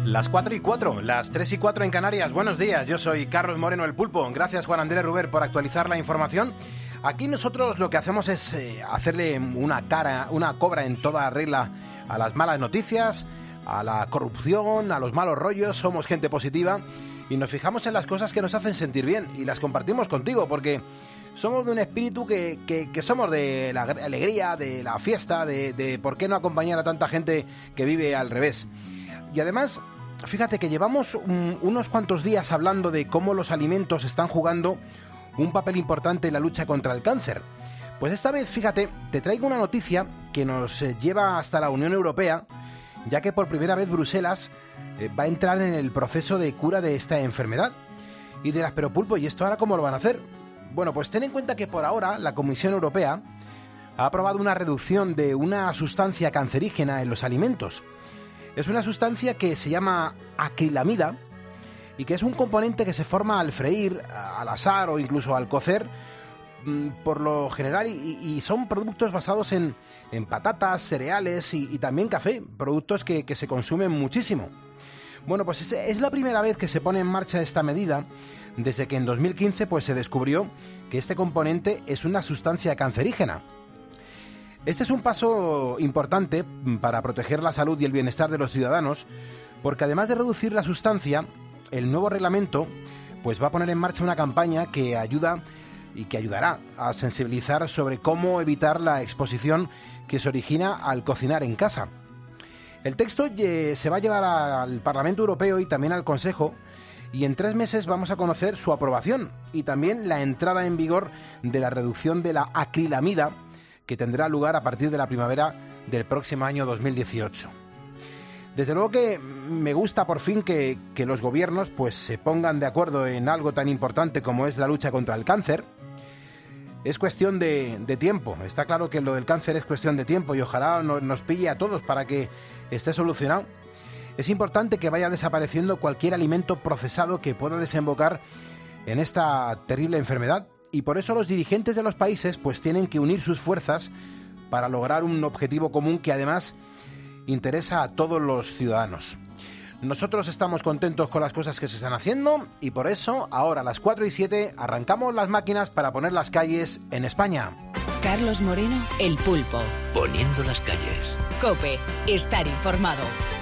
Las 4:04, las 3:04 en Canarias. Buenos días, yo soy Carlos Moreno, el Pulpo. Gracias, Juan Andrés Ruber, por actualizar la información. Aquí nosotros lo que hacemos es hacerle una cobra en toda regla a las malas noticias, a la corrupción, a los malos rollos. Somos gente positiva y nos fijamos en las cosas que nos hacen sentir bien y las compartimos contigo, porque somos de un espíritu que somos de la alegría, de la fiesta, de por qué no acompañar a tanta gente que vive al revés. Y además, fíjate que llevamos unos cuantos días hablando de cómo los alimentos están jugando un papel importante en la lucha contra el cáncer. Pues esta vez, fíjate, te traigo una noticia que nos lleva hasta la Unión Europea, ya que por primera vez Bruselas va a entrar en el proceso de cura de esta enfermedad. Y dirás, pero Pulpo, ¿y esto ahora cómo lo van a hacer? Bueno, pues ten en cuenta que por ahora la Comisión Europea ha aprobado una reducción de una sustancia cancerígena en los alimentos. Es una sustancia que se llama acrilamida y que es un componente que se forma al freír, al asar o incluso al cocer, por lo general, y son productos basados en patatas, cereales y también café, productos que se consumen muchísimo. Bueno, pues es la primera vez que se pone en marcha esta medida desde que en 2015 pues, se descubrió que este componente es una sustancia cancerígena. Este es un paso importante para proteger la salud y el bienestar de los ciudadanos, porque además de reducir la sustancia, el nuevo reglamento pues va a poner en marcha una campaña que ayuda y que ayudará a sensibilizar sobre cómo evitar la exposición que se origina al cocinar en casa. El texto se va a llevar al Parlamento Europeo y también al Consejo, y en 3 meses vamos a conocer su aprobación y también la entrada en vigor de la reducción de la acrilamida, que tendrá lugar a partir de la primavera del próximo año 2018. Desde luego que me gusta por fin que los gobiernos pues se pongan de acuerdo en algo tan importante como es la lucha contra el cáncer. Es cuestión de tiempo, está claro que lo del cáncer es cuestión de tiempo y ojalá nos pille a todos para que esté solucionado. Es importante que vaya desapareciendo cualquier alimento procesado que pueda desembocar en esta terrible enfermedad. Y por eso los dirigentes de los países pues tienen que unir sus fuerzas para lograr un objetivo común que además interesa a todos los ciudadanos. Nosotros estamos contentos con las cosas que se están haciendo y por eso ahora a las 4:07 arrancamos las máquinas para poner las calles en España. Carlos Moreno, el Pulpo. Poniendo las calles. COPE, estar informado.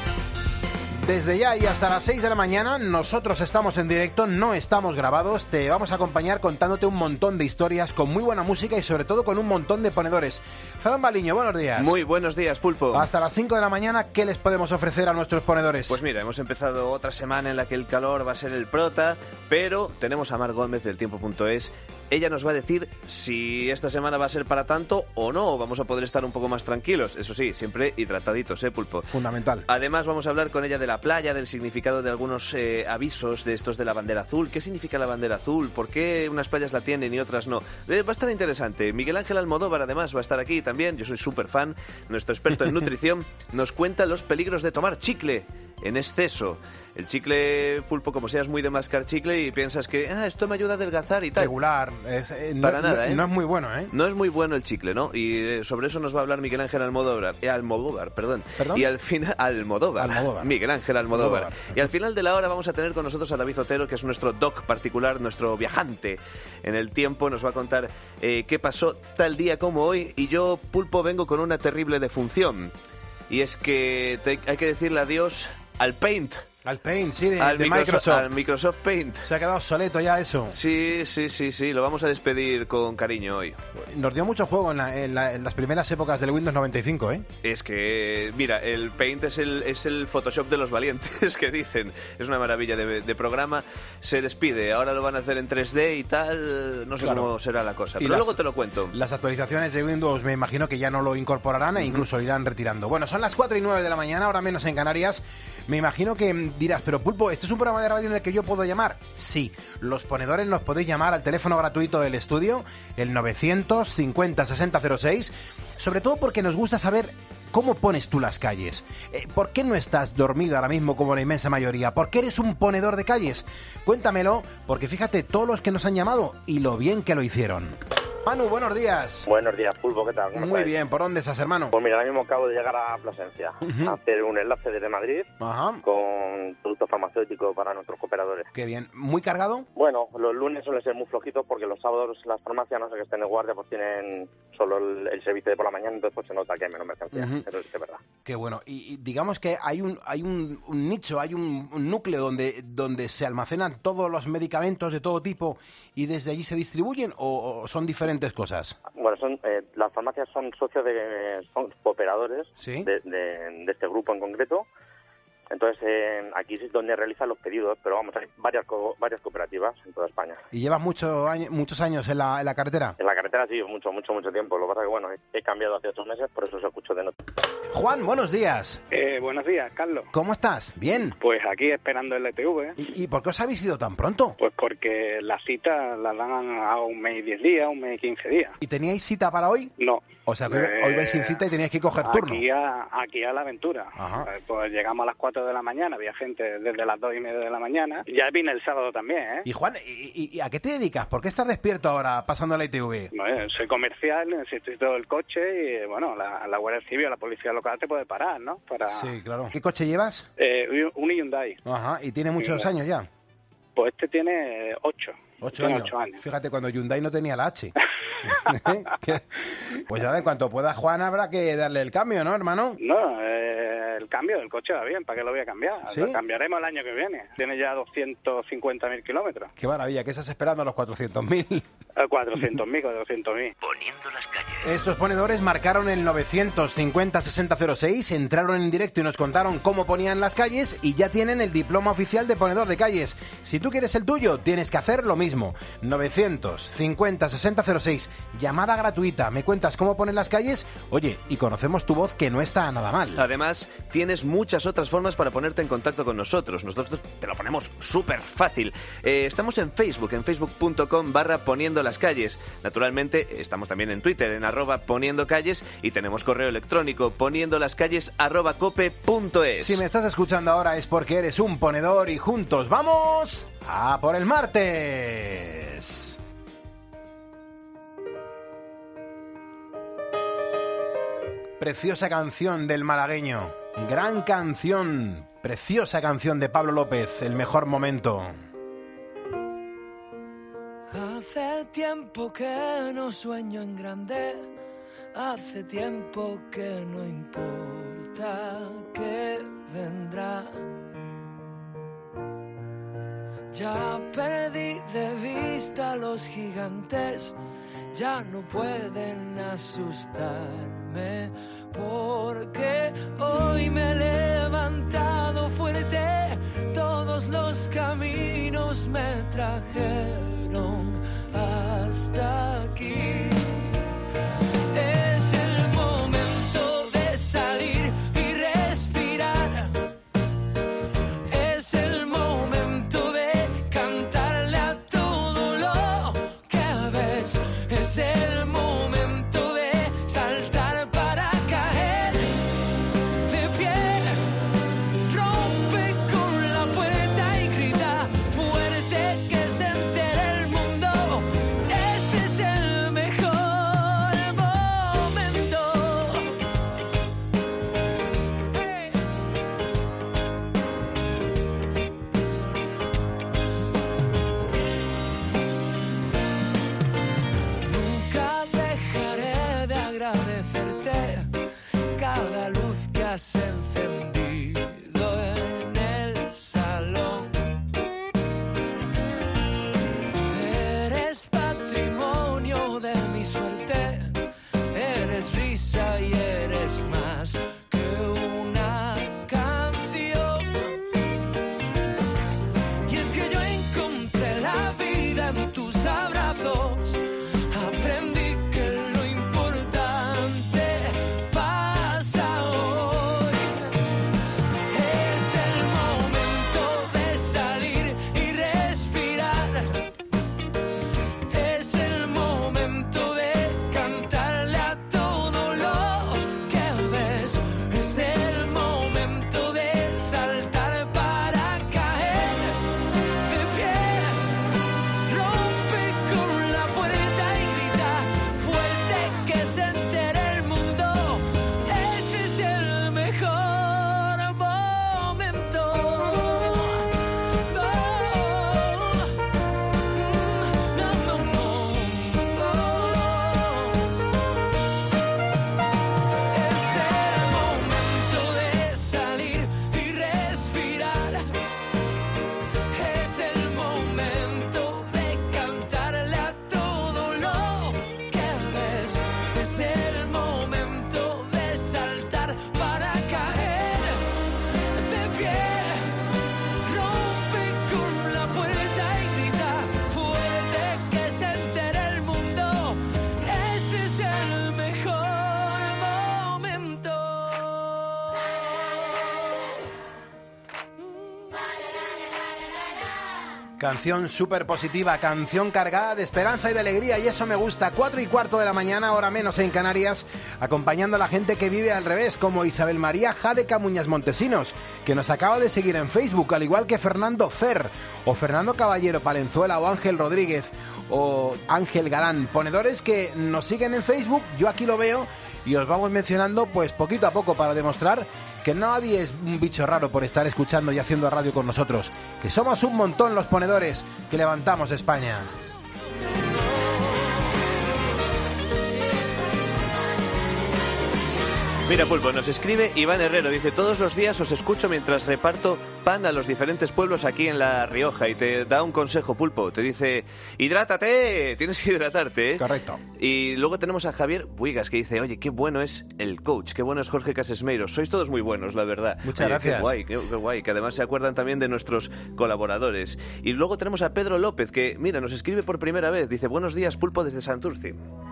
Desde ya y hasta las 6 de la mañana nosotros estamos en directo, no estamos grabados, te vamos a acompañar contándote un montón de historias con muy buena música y sobre todo con un montón de ponedores. Fran Baliño, buenos días. Muy buenos días, Pulpo. Hasta las 5 de la mañana, ¿qué les podemos ofrecer a nuestros ponedores? Pues mira, hemos empezado otra semana en la que el calor va a ser el prota, pero tenemos a Mar Gómez del Tiempo.es. Ella nos va a decir si esta semana va a ser para tanto o no, vamos a poder estar un poco más tranquilos. Eso sí, siempre hidrataditos, Pulpo. Fundamental. Además vamos a hablar con ella de la playa, del significado de algunos avisos de estos de la bandera azul. ¿Qué significa la bandera azul? ¿Por qué unas playas la tienen y otras no? Va a estar interesante. Miguel Ángel Almodóvar además va a estar aquí también. Yo soy súper fan. Nuestro experto en nutrición nos cuenta los peligros de tomar chicle en exceso. El chicle, Pulpo, como seas muy de mascar chicle y piensas que esto me ayuda a adelgazar y tal. Regular. Para nada, No es muy bueno, ¿eh? No es muy bueno el chicle, ¿no? Y sobre eso nos va a hablar Miguel Ángel Almodóvar. ¿Perdón? Y al final... Almodóvar. Miguel Ángel Almodóvar. Y al final de la hora vamos a tener con nosotros a David Otero, que es nuestro doc particular, nuestro viajante en el tiempo. Nos va a contar qué pasó tal día como hoy. Y yo, Pulpo, vengo con una terrible defunción. Y es que hay que decirle adiós al Paint. Al Paint, sí, de Microsoft. Al Microsoft Paint. Se ha quedado obsoleto ya eso. Sí, lo vamos a despedir con cariño hoy. Nos dio mucho juego en las primeras épocas del Windows 95, ¿eh? Es que, mira, el Paint es el Photoshop de los valientes, que dicen. Es una maravilla de programa. Se despide, ahora lo van a hacer en 3D y tal, no sé cómo será la cosa. Pero luego te lo cuento. Las actualizaciones de Windows me imagino que ya no lo incorporarán e incluso lo irán retirando. Bueno, son las 4:09 de la mañana, ahora menos en Canarias. Me imagino que dirás, pero Pulpo, ¿este es un programa de radio en el que yo puedo llamar? Sí, los ponedores nos podéis llamar al teléfono gratuito del estudio, el 950-6006, sobre todo porque nos gusta saber cómo pones tú las calles. ¿Por qué no estás dormido ahora mismo como la inmensa mayoría? ¿Por qué eres un ponedor de calles? Cuéntamelo, porque fíjate todos los que nos han llamado y lo bien que lo hicieron. Manu, buenos días. Buenos días, Pulpo, ¿qué tal? Muy bien, ¿por dónde estás, hermano? Pues mira, ahora mismo acabo de llegar a Plasencia a hacer un enlace desde Madrid con productos farmacéuticos para nuestros cooperadores. Qué bien. ¿Muy cargado? Bueno, los lunes suelen ser muy flojitos porque los sábados las farmacias, no sé que estén de guardia, pues tienen solo el servicio de por la mañana, entonces pues se nota que hay menos mercancía. Eso es verdad. Qué bueno. Y digamos que hay un nicho, hay un núcleo donde se almacenan todos los medicamentos de todo tipo y desde allí se distribuyen, o son diferentes cosas. Bueno, las farmacias son socios son cooperadores, ¿sí?, de este grupo en concreto. Entonces, aquí es donde realizan los pedidos, pero vamos, hay varias cooperativas en toda España. ¿Y llevas muchos años en la carretera? En la carretera sí, mucho tiempo. Lo que pasa es que, bueno, he cambiado hace 8 meses, por eso se escucho de nota. Juan, buenos días. Buenos días, Carlos. ¿Cómo estás? ¿Bien? Pues aquí esperando el ETV. ¿Y por qué os habéis ido tan pronto? Pues porque las citas las dan a 1 mes y 10 días, 1 mes y 15 días. ¿Y teníais cita para hoy? No. O sea, que hoy vais sin cita y teníais que coger turno. Aquí a la aventura. Ajá. Pues llegamos a las 4 de la mañana, había gente desde las 2:30 de la mañana. Ya vine el sábado también, ¿eh? Y Juan, ¿y a qué te dedicas? ¿Por qué estás despierto ahora pasando la ITV? Bueno, soy comercial, necesito el coche y, bueno, la Guardia Civil, la policía local te puede parar, ¿no? Sí, claro. ¿Qué coche llevas? Un Hyundai. Ajá. ¿Y tiene muchos años ya? Pues este tiene 8. 8 años. Fíjate, cuando Hyundai no tenía la H. Pues ya, en cuanto pueda Juan habrá que darle el cambio, ¿no, hermano? No, el cambio del coche va bien, ¿para qué lo voy a cambiar? ¿Sí? Lo cambiaremos el año que viene. Tiene ya 250.000 kilómetros. Qué maravilla, ¿qué estás esperando a los 400.000? 400.000. Poniendo las calles. Estos ponedores marcaron el 950-6006, entraron en directo y nos contaron cómo ponían las calles y ya tienen el diploma oficial de ponedor de calles. Si tú quieres el tuyo, tienes que hacer lo mismo. 950-6006, llamada gratuita. ¿Me cuentas cómo ponen las calles? Oye, y conocemos tu voz, que no está nada mal. Además, tienes muchas otras formas para ponerte en contacto con nosotros. Nosotros te lo ponemos súper fácil. Estamos en Facebook, en facebook.com/poniendo las calles. Naturalmente, estamos también en Twitter, en @poniendocalles, y tenemos correo electrónico poniendolascalles@cope.es. Si me estás escuchando ahora es porque eres un ponedor y juntos vamos a por el martes. Preciosa canción del malagueño. Gran canción. Preciosa canción de Pablo López. El mejor momento. Hace tiempo que no sueño en grande, hace tiempo que no importa qué vendrá. Ya perdí de vista a los gigantes, ya no pueden asustarme, porque hoy me he levantado fuerte, todos los caminos me trajeron hasta aquí. Es el momento de salir y respirar. Es el momento de cantarle a todo lo que ves. Es el momento de saltar para caer de pie. Rompe con la puerta y grita fuerte que se entere el mundo. Este es el mejor momento. Hey. Nunca dejaré de agradecerte cada luz que has encendido en el salón. Eres patrimonio de mi suerte, eres risa y eres más que una canción. Y es que yo encontré la vida en tus abrazos, aprendí que lo importante pasa hoy. Canción súper positiva, canción cargada de esperanza y de alegría, y eso me gusta. 4:15 de la mañana, hora menos en Canarias, acompañando a la gente que vive al revés, como Isabel María Jade Camuñas Montesinos, que nos acaba de seguir en Facebook, al igual que Fernando Fer, o Fernando Caballero Palenzuela, o Ángel Rodríguez, o Ángel Galán, ponedores que nos siguen en Facebook. Yo aquí lo veo y os vamos mencionando pues poquito a poco para demostrar que nadie es un bicho raro por estar escuchando y haciendo radio con nosotros, que somos un montón los ponedores que levantamos España. Mira, Pulpo, nos escribe Iván Herrero, dice: todos los días os escucho mientras reparto pan a los diferentes pueblos aquí en La Rioja, y te da un consejo, Pulpo, te dice: ¡hidrátate! Tienes que hidratarte, ¿eh? Correcto. Y luego tenemos a Javier Buigas, que dice: oye, qué bueno es el coach, qué bueno es Jorge Casesmeiro, sois todos muy buenos, la verdad. Muchas Oye, gracias. Qué guay, que además se acuerdan también de nuestros colaboradores. Y luego tenemos a Pedro López, que, mira, nos escribe por primera vez, dice: buenos días, Pulpo, desde Santurce.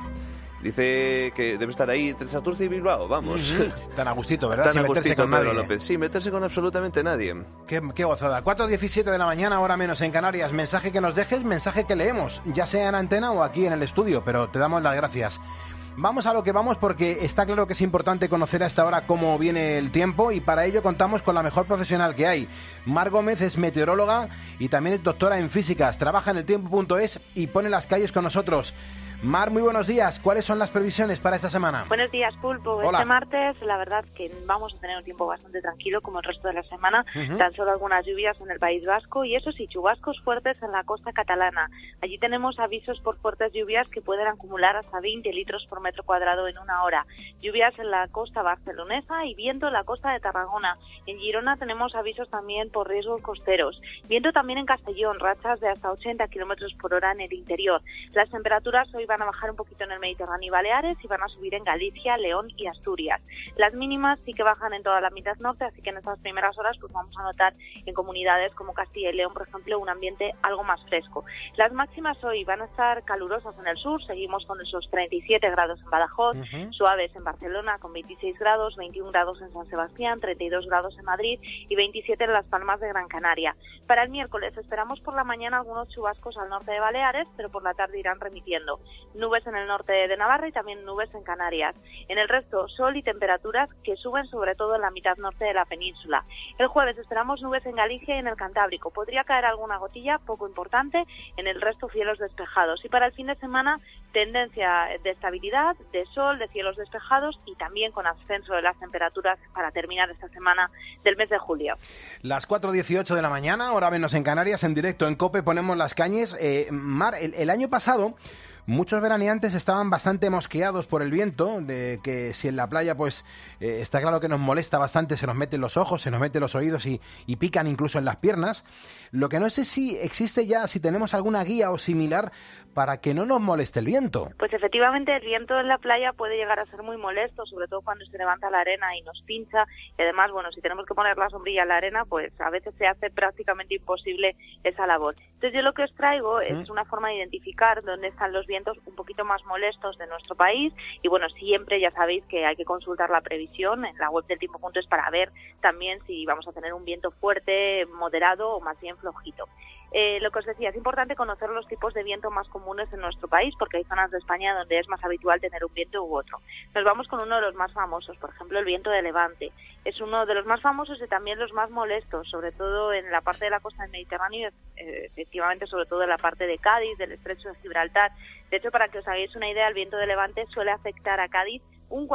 Dice que debe estar ahí entre Santurce y Bilbao, vamos. Tan a gustito, ¿verdad? Tan Sin a meterse gustito, con Pedro nadie. López. Sí, meterse con absolutamente nadie. Qué gozada. 4:17 de la mañana, hora menos en Canarias. Mensaje que nos dejes, mensaje que leemos, ya sea en antena o aquí en el estudio, pero te damos las gracias. Vamos a lo que vamos, porque está claro que es importante conocer a esta hora cómo viene el tiempo, y para ello contamos con la mejor profesional que hay. Mar Gómez es meteoróloga y también es doctora en físicas. Trabaja en eltiempo.es y pone las calles con nosotros. Mar, muy buenos días. ¿Cuáles son las previsiones para esta semana? Buenos días, Pulpo. Hola. Este martes, la verdad que vamos a tener un tiempo bastante tranquilo, como el resto de la semana. Tan solo algunas lluvias en el País Vasco y, eso sí, chubascos fuertes en la costa catalana. Allí tenemos avisos por fuertes lluvias que pueden acumular hasta 20 litros por metro cuadrado en una hora. Lluvias en la costa barcelonesa y viento en la costa de Tarragona. En Girona tenemos avisos también por riesgos costeros. Viento también en Castellón, rachas de hasta 80 kilómetros por hora en el interior. Las temperaturas hoy van a bajar un poquito en el Mediterráneo y Baleares, y van a subir en Galicia, León y Asturias. Las mínimas sí que bajan en toda la mitad norte, así que en estas primeras horas pues vamos a notar en comunidades como Castilla y León, por ejemplo, un ambiente algo más fresco. Las máximas hoy van a estar calurosas en el sur, seguimos con esos 37 grados en Badajoz, suaves en Barcelona con 26 grados, 21 grados en San Sebastián, 32 grados en Madrid y 27 en Las Palmas de Gran Canaria. Para el miércoles esperamos por la mañana algunos chubascos al norte de Baleares, pero por la tarde irán remitiendo. Nubes en el norte de Navarra y también nubes en Canarias. En el resto, sol y temperaturas que suben sobre todo en la mitad norte de la península. El jueves esperamos nubes en Galicia y en el Cantábrico. Podría caer alguna gotilla, poco importante. En el resto, cielos despejados. Y para el fin de semana, tendencia de estabilidad, de sol, de cielos despejados y también con ascenso de las temperaturas para terminar esta semana del mes de julio. Las 4:18 de la mañana, hora menos en Canarias, en directo en COPE ponemos las cañes. Mar, el año pasado muchos veraneantes estaban bastante mosqueados por el viento, de que si en la playa pues está claro que nos molesta bastante, se nos mete en los ojos, se nos mete en los oídos y pican incluso en las piernas. Lo que no sé si existe ya, si tenemos alguna guía o similar para que no nos moleste el viento. Pues efectivamente el viento en la playa puede llegar a ser muy molesto, sobre todo cuando se levanta la arena y nos pincha, y además, bueno, si tenemos que poner la sombrilla en la arena, pues a veces se hace prácticamente imposible esa labor. Entonces yo lo que os traigo es una forma de identificar dónde están los vientos un poquito más molestos de nuestro país, y bueno, siempre ya sabéis que hay que consultar la previsión en la web del tiempo.es para ver también si vamos a tener un viento fuerte, moderado o más bien flojito. Lo que os decía, es importante conocer los tipos de viento más comunes en nuestro país, porque hay zonas de España donde es más habitual tener un viento u otro. Nos vamos con uno de los más famosos, por ejemplo, el viento de levante. Es uno de los más famosos y también los más molestos, sobre todo en la parte de la costa del Mediterráneo, efectivamente sobre todo en la parte de Cádiz, del estrecho de Gibraltar. De hecho, para que os hagáis una idea, el viento de levante suele afectar a Cádiz un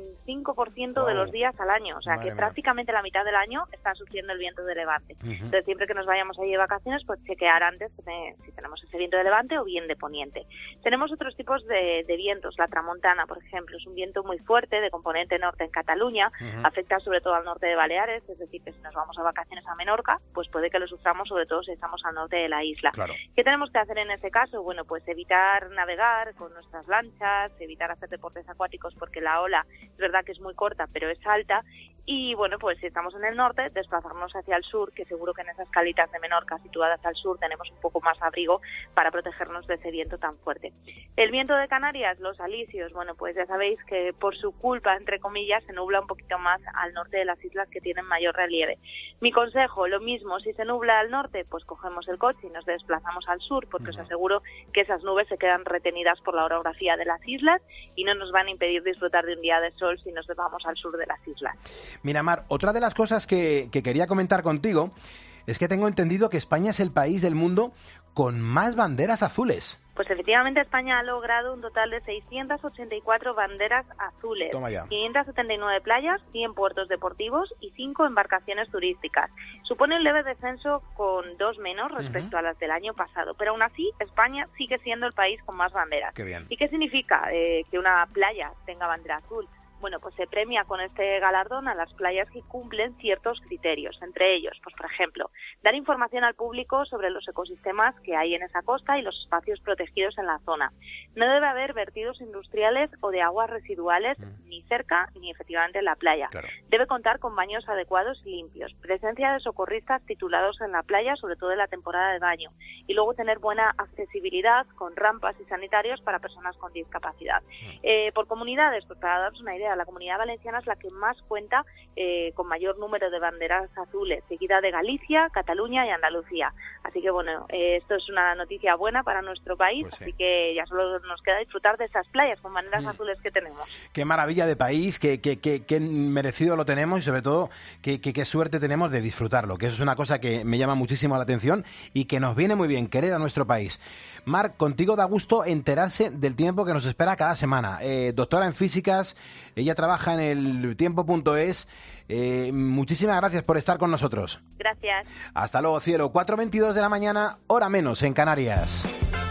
45% de los días al año, o sea que prácticamente la mitad del año está sufriendo el viento de levante. Entonces siempre que nos vayamos allí de vacaciones, pues chequear antes si tenemos ese viento de levante o bien de poniente. Tenemos otros tipos de vientos, la tramontana, por ejemplo, es un viento muy fuerte de componente norte en Cataluña, afecta sobre todo al norte de Baleares, es decir, que si nos vamos a vacaciones a Menorca, pues puede que lo suframos sobre todo si estamos al norte de la isla. Claro. ¿Qué tenemos que hacer en ese caso? Bueno, pues evitar navegar con nuestras lanchas, evitar hacer deportes acuáticos porque la ola es verdad que es muy corta, pero es alta, Y bueno, pues si estamos en el norte, desplazarnos hacia el sur, que seguro que en esas calitas de Menorca situadas al sur tenemos un poco más abrigo para protegernos de ese viento tan fuerte. El viento de Canarias, los alisios, bueno, pues ya sabéis que por su culpa, entre comillas, se nubla un poquito más al norte de las islas que tienen mayor relieve. Mi consejo, lo mismo, si se nubla al norte, pues cogemos el coche y nos desplazamos al sur, porque os aseguro que esas nubes se quedan retenidas por la orografía de las islas y no nos van a impedir disfrutar de un día de sol si nos vamos al sur de las islas. Mira, Mar, otra de las cosas que quería comentar contigo es que tengo entendido que España es el país del mundo con más banderas azules. Pues efectivamente España ha logrado un total de 684 banderas azules, 579 playas, 100 puertos deportivos y 5 embarcaciones turísticas. Supone un leve descenso con 2 menos respecto a las del año pasado, pero aún así España sigue siendo el país con más banderas. Qué bien. ¿Y qué significa que una playa tenga bandera azul? Bueno, pues se premia con este galardón a las playas que cumplen ciertos criterios, entre ellos, pues por ejemplo, dar información al público sobre los ecosistemas que hay en esa costa y los espacios protegidos en la zona. No debe haber vertidos industriales o de aguas residuales ni cerca ni efectivamente en la playa. Claro. Debe contar con baños adecuados y limpios, presencia de socorristas titulados en la playa, sobre todo en la temporada de baño, y luego tener buena accesibilidad con rampas y sanitarios para personas con discapacidad. Por comunidades, pues para daros una idea, la Comunidad Valenciana es la que más cuenta con mayor número de banderas azules, seguida de Galicia, Cataluña y Andalucía. Así que bueno, esto es una noticia buena para nuestro país, pues sí. Así que ya solo nos queda disfrutar de esas playas con banderas azules que tenemos. Qué maravilla de país, qué merecido lo tenemos y sobre todo qué suerte tenemos de disfrutarlo, que eso es una cosa que me llama muchísimo la atención y que nos viene muy bien querer a nuestro país. Marc, contigo da gusto enterarse del tiempo que nos espera cada semana. Doctora en físicas, ella trabaja en el tiempo.es. Muchísimas gracias por estar con nosotros. Gracias. Hasta luego, cielo. 4:22 de la mañana, hora menos en Canarias.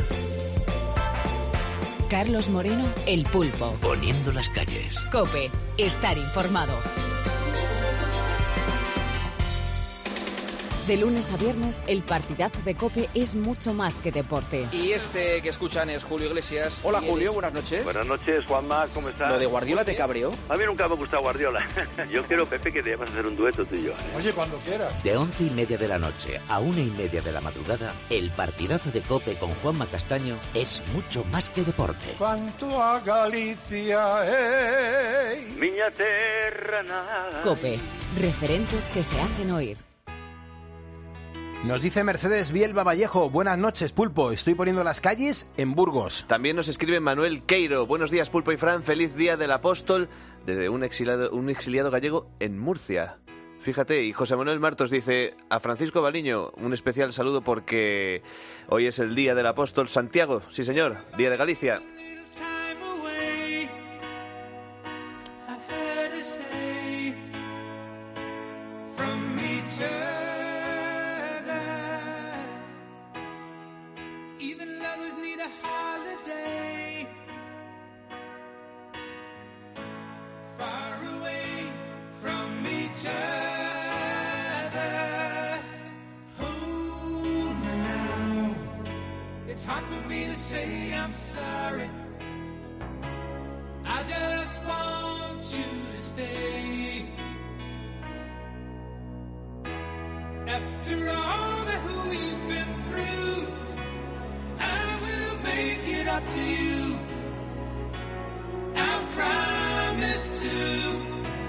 Carlos Moreno, El Pulpo. Poniendo las calles. COPE, estar informado. De lunes a viernes, el partidazo de COPE es mucho más que deporte. Y este que escuchan es Julio Iglesias. Hola Julio, buenas noches. Buenas noches, Juanma, ¿cómo estás? ¿Lo de Guardiola te cabreó? A mí nunca me ha gustado Guardiola. Yo quiero, Pepe, que debemos hacer un dueto tú y yo. Oye, cuando quieras. De 11:30 de la noche a 1:30 de la madrugada, el partidazo de COPE con Juanma Castaño es mucho más que deporte. Canto a Galicia, Miña terra nai. COPE, referentes que se hacen oír. Nos dice Mercedes Bielba Vallejo, buenas noches, Pulpo, estoy poniendo las calles en Burgos. También nos escribe Manuel Queiro, buenos días Pulpo y Fran, feliz día del apóstol, desde un exiliado gallego en Murcia. Fíjate, y José Manuel Martos dice, a Francisco Baliño, un especial saludo porque hoy es el día del apóstol Santiago, sí señor, día de Galicia. It's hard for me to say I'm sorry. I just want you to stay. After all that we've been through, I will make it up to you. I'll promise to.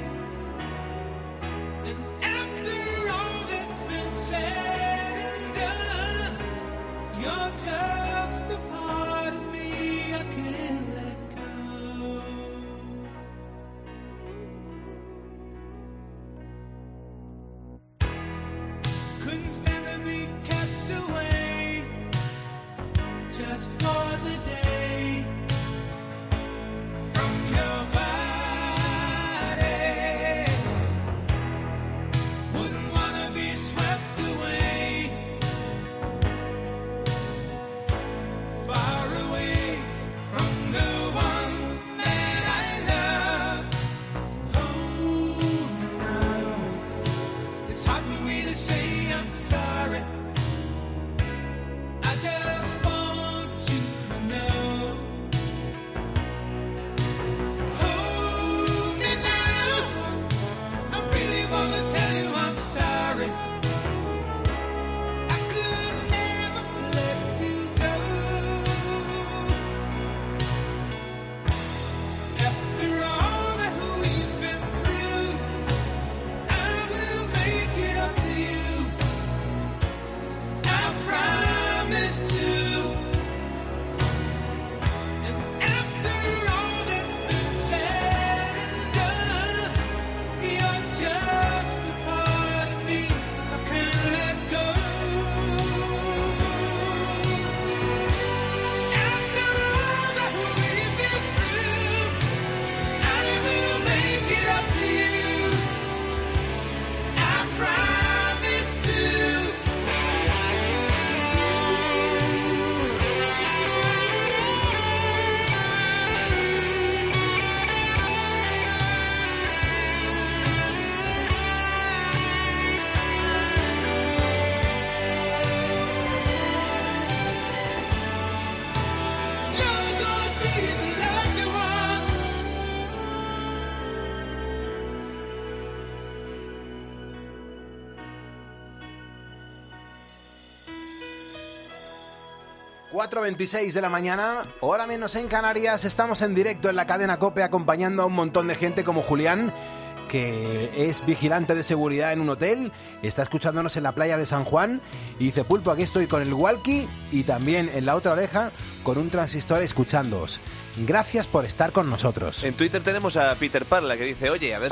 And after all that's been said and done, you're just a part of me I can't let go. Couldn't stand to be kept away just for the day from your body. Wouldn't wanna be swept away. Far away from the one that I love. Oh, no. It's hard for me to say I'm sorry. I just want you 4:26 de la mañana, hora menos en Canarias. Estamos en directo en la cadena COPE acompañando a un montón de gente como Julián, que es vigilante de seguridad en un hotel, está escuchándonos en la playa de San Juan y dice: Pulpo, aquí estoy con el walkie y también en la otra oreja con un transistor escuchándoos. Gracias por estar con nosotros. En Twitter tenemos a Peter Parla que dice: oye, a ver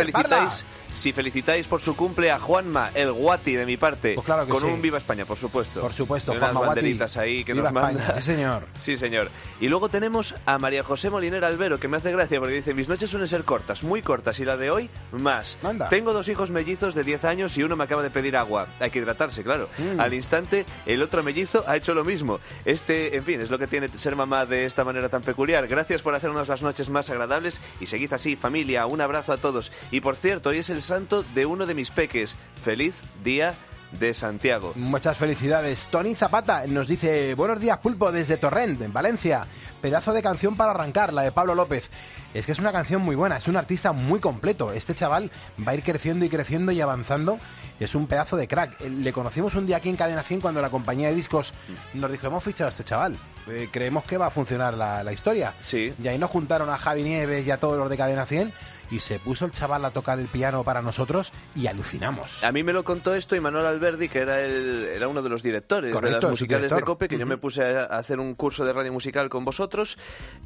si felicitáis por su cumple a Juanma, el Guati de mi parte. Pues claro que con sí. un Viva España, por supuesto. Por supuesto, unas Juanma banderitas Guati, ahí que Viva nos manda. España, sí señor. Sí, señor. Y luego tenemos a María José Molinera Albero, que me hace gracia porque dice: mis noches suelen ser cortas, muy cortas, y la de hoy, más. Manda. Tengo 2 hijos mellizos de 10 años y uno me acaba de pedir agua. Hay que hidratarse, claro. Al instante, el otro mellizo ha hecho lo mismo. En fin, es lo que tiene ser mamá de esta manera tan peculiar. Gracias por hacernos las noches más agradables y seguid así, familia. Un abrazo a todos. Y por cierto, hoy es el santo de uno de mis peques. Feliz día de Santiago. Muchas felicidades. Tony Zapata nos dice: buenos días, Pulpo, desde Torrent, en Valencia. Pedazo de canción para arrancar, la de Pablo López. Es que es una canción muy buena, es un artista muy completo. Este chaval va a ir creciendo y creciendo y avanzando. Es un pedazo de crack. Le conocimos un día aquí en Cadena 100 cuando la compañía de discos nos dijo: hemos fichado a este chaval, creemos que va a funcionar la historia. Sí. Y ahí nos juntaron a Javi Nieves y a todos los de Cadena 100 y se puso el chaval a tocar el piano para nosotros y alucinamos. A mí me lo contó esto Imanol Alberdi, que era uno de los directores. Correcto, de las musicales director. de COPE, que yo me puse a hacer un curso de radio musical con vosotros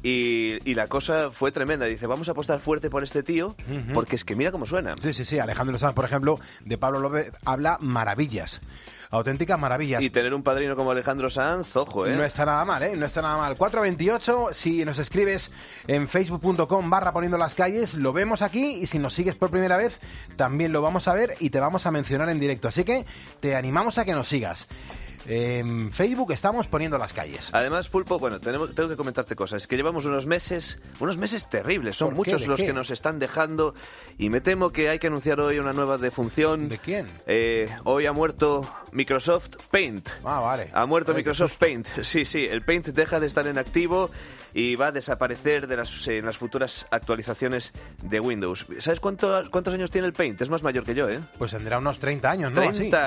y la cosa fue tremenda. Dice: vamos a apostar fuerte por este tío, porque es que mira cómo suena. Sí. Alejandro Sanz, por ejemplo, de Pablo López habla maravillas. Auténticas maravillas. Y tener un padrino como Alejandro Sanz, ojo, No está nada mal, No está nada mal. 4:28, si nos escribes en facebook.com/poniendo las calles, lo vemos aquí, y si nos sigues por primera vez, también lo vamos a ver y te vamos a mencionar en directo. Así que te animamos a que nos sigas. En Facebook estamos poniendo las calles. Además, Pulpo, bueno, tengo que comentarte cosas. Es que llevamos unos meses terribles. Son muchos los que nos están dejando y me temo que hay que anunciar hoy una nueva defunción. ¿De quién? Hoy ha muerto Microsoft Paint. Ah, vale. Ha muerto Microsoft Paint. Sí, el Paint deja de estar en activo y va a desaparecer en las futuras actualizaciones de Windows. ¿Sabes cuántos años tiene el Paint? Es más mayor que yo, ¿eh? Pues tendrá unos 30 años, ¿no?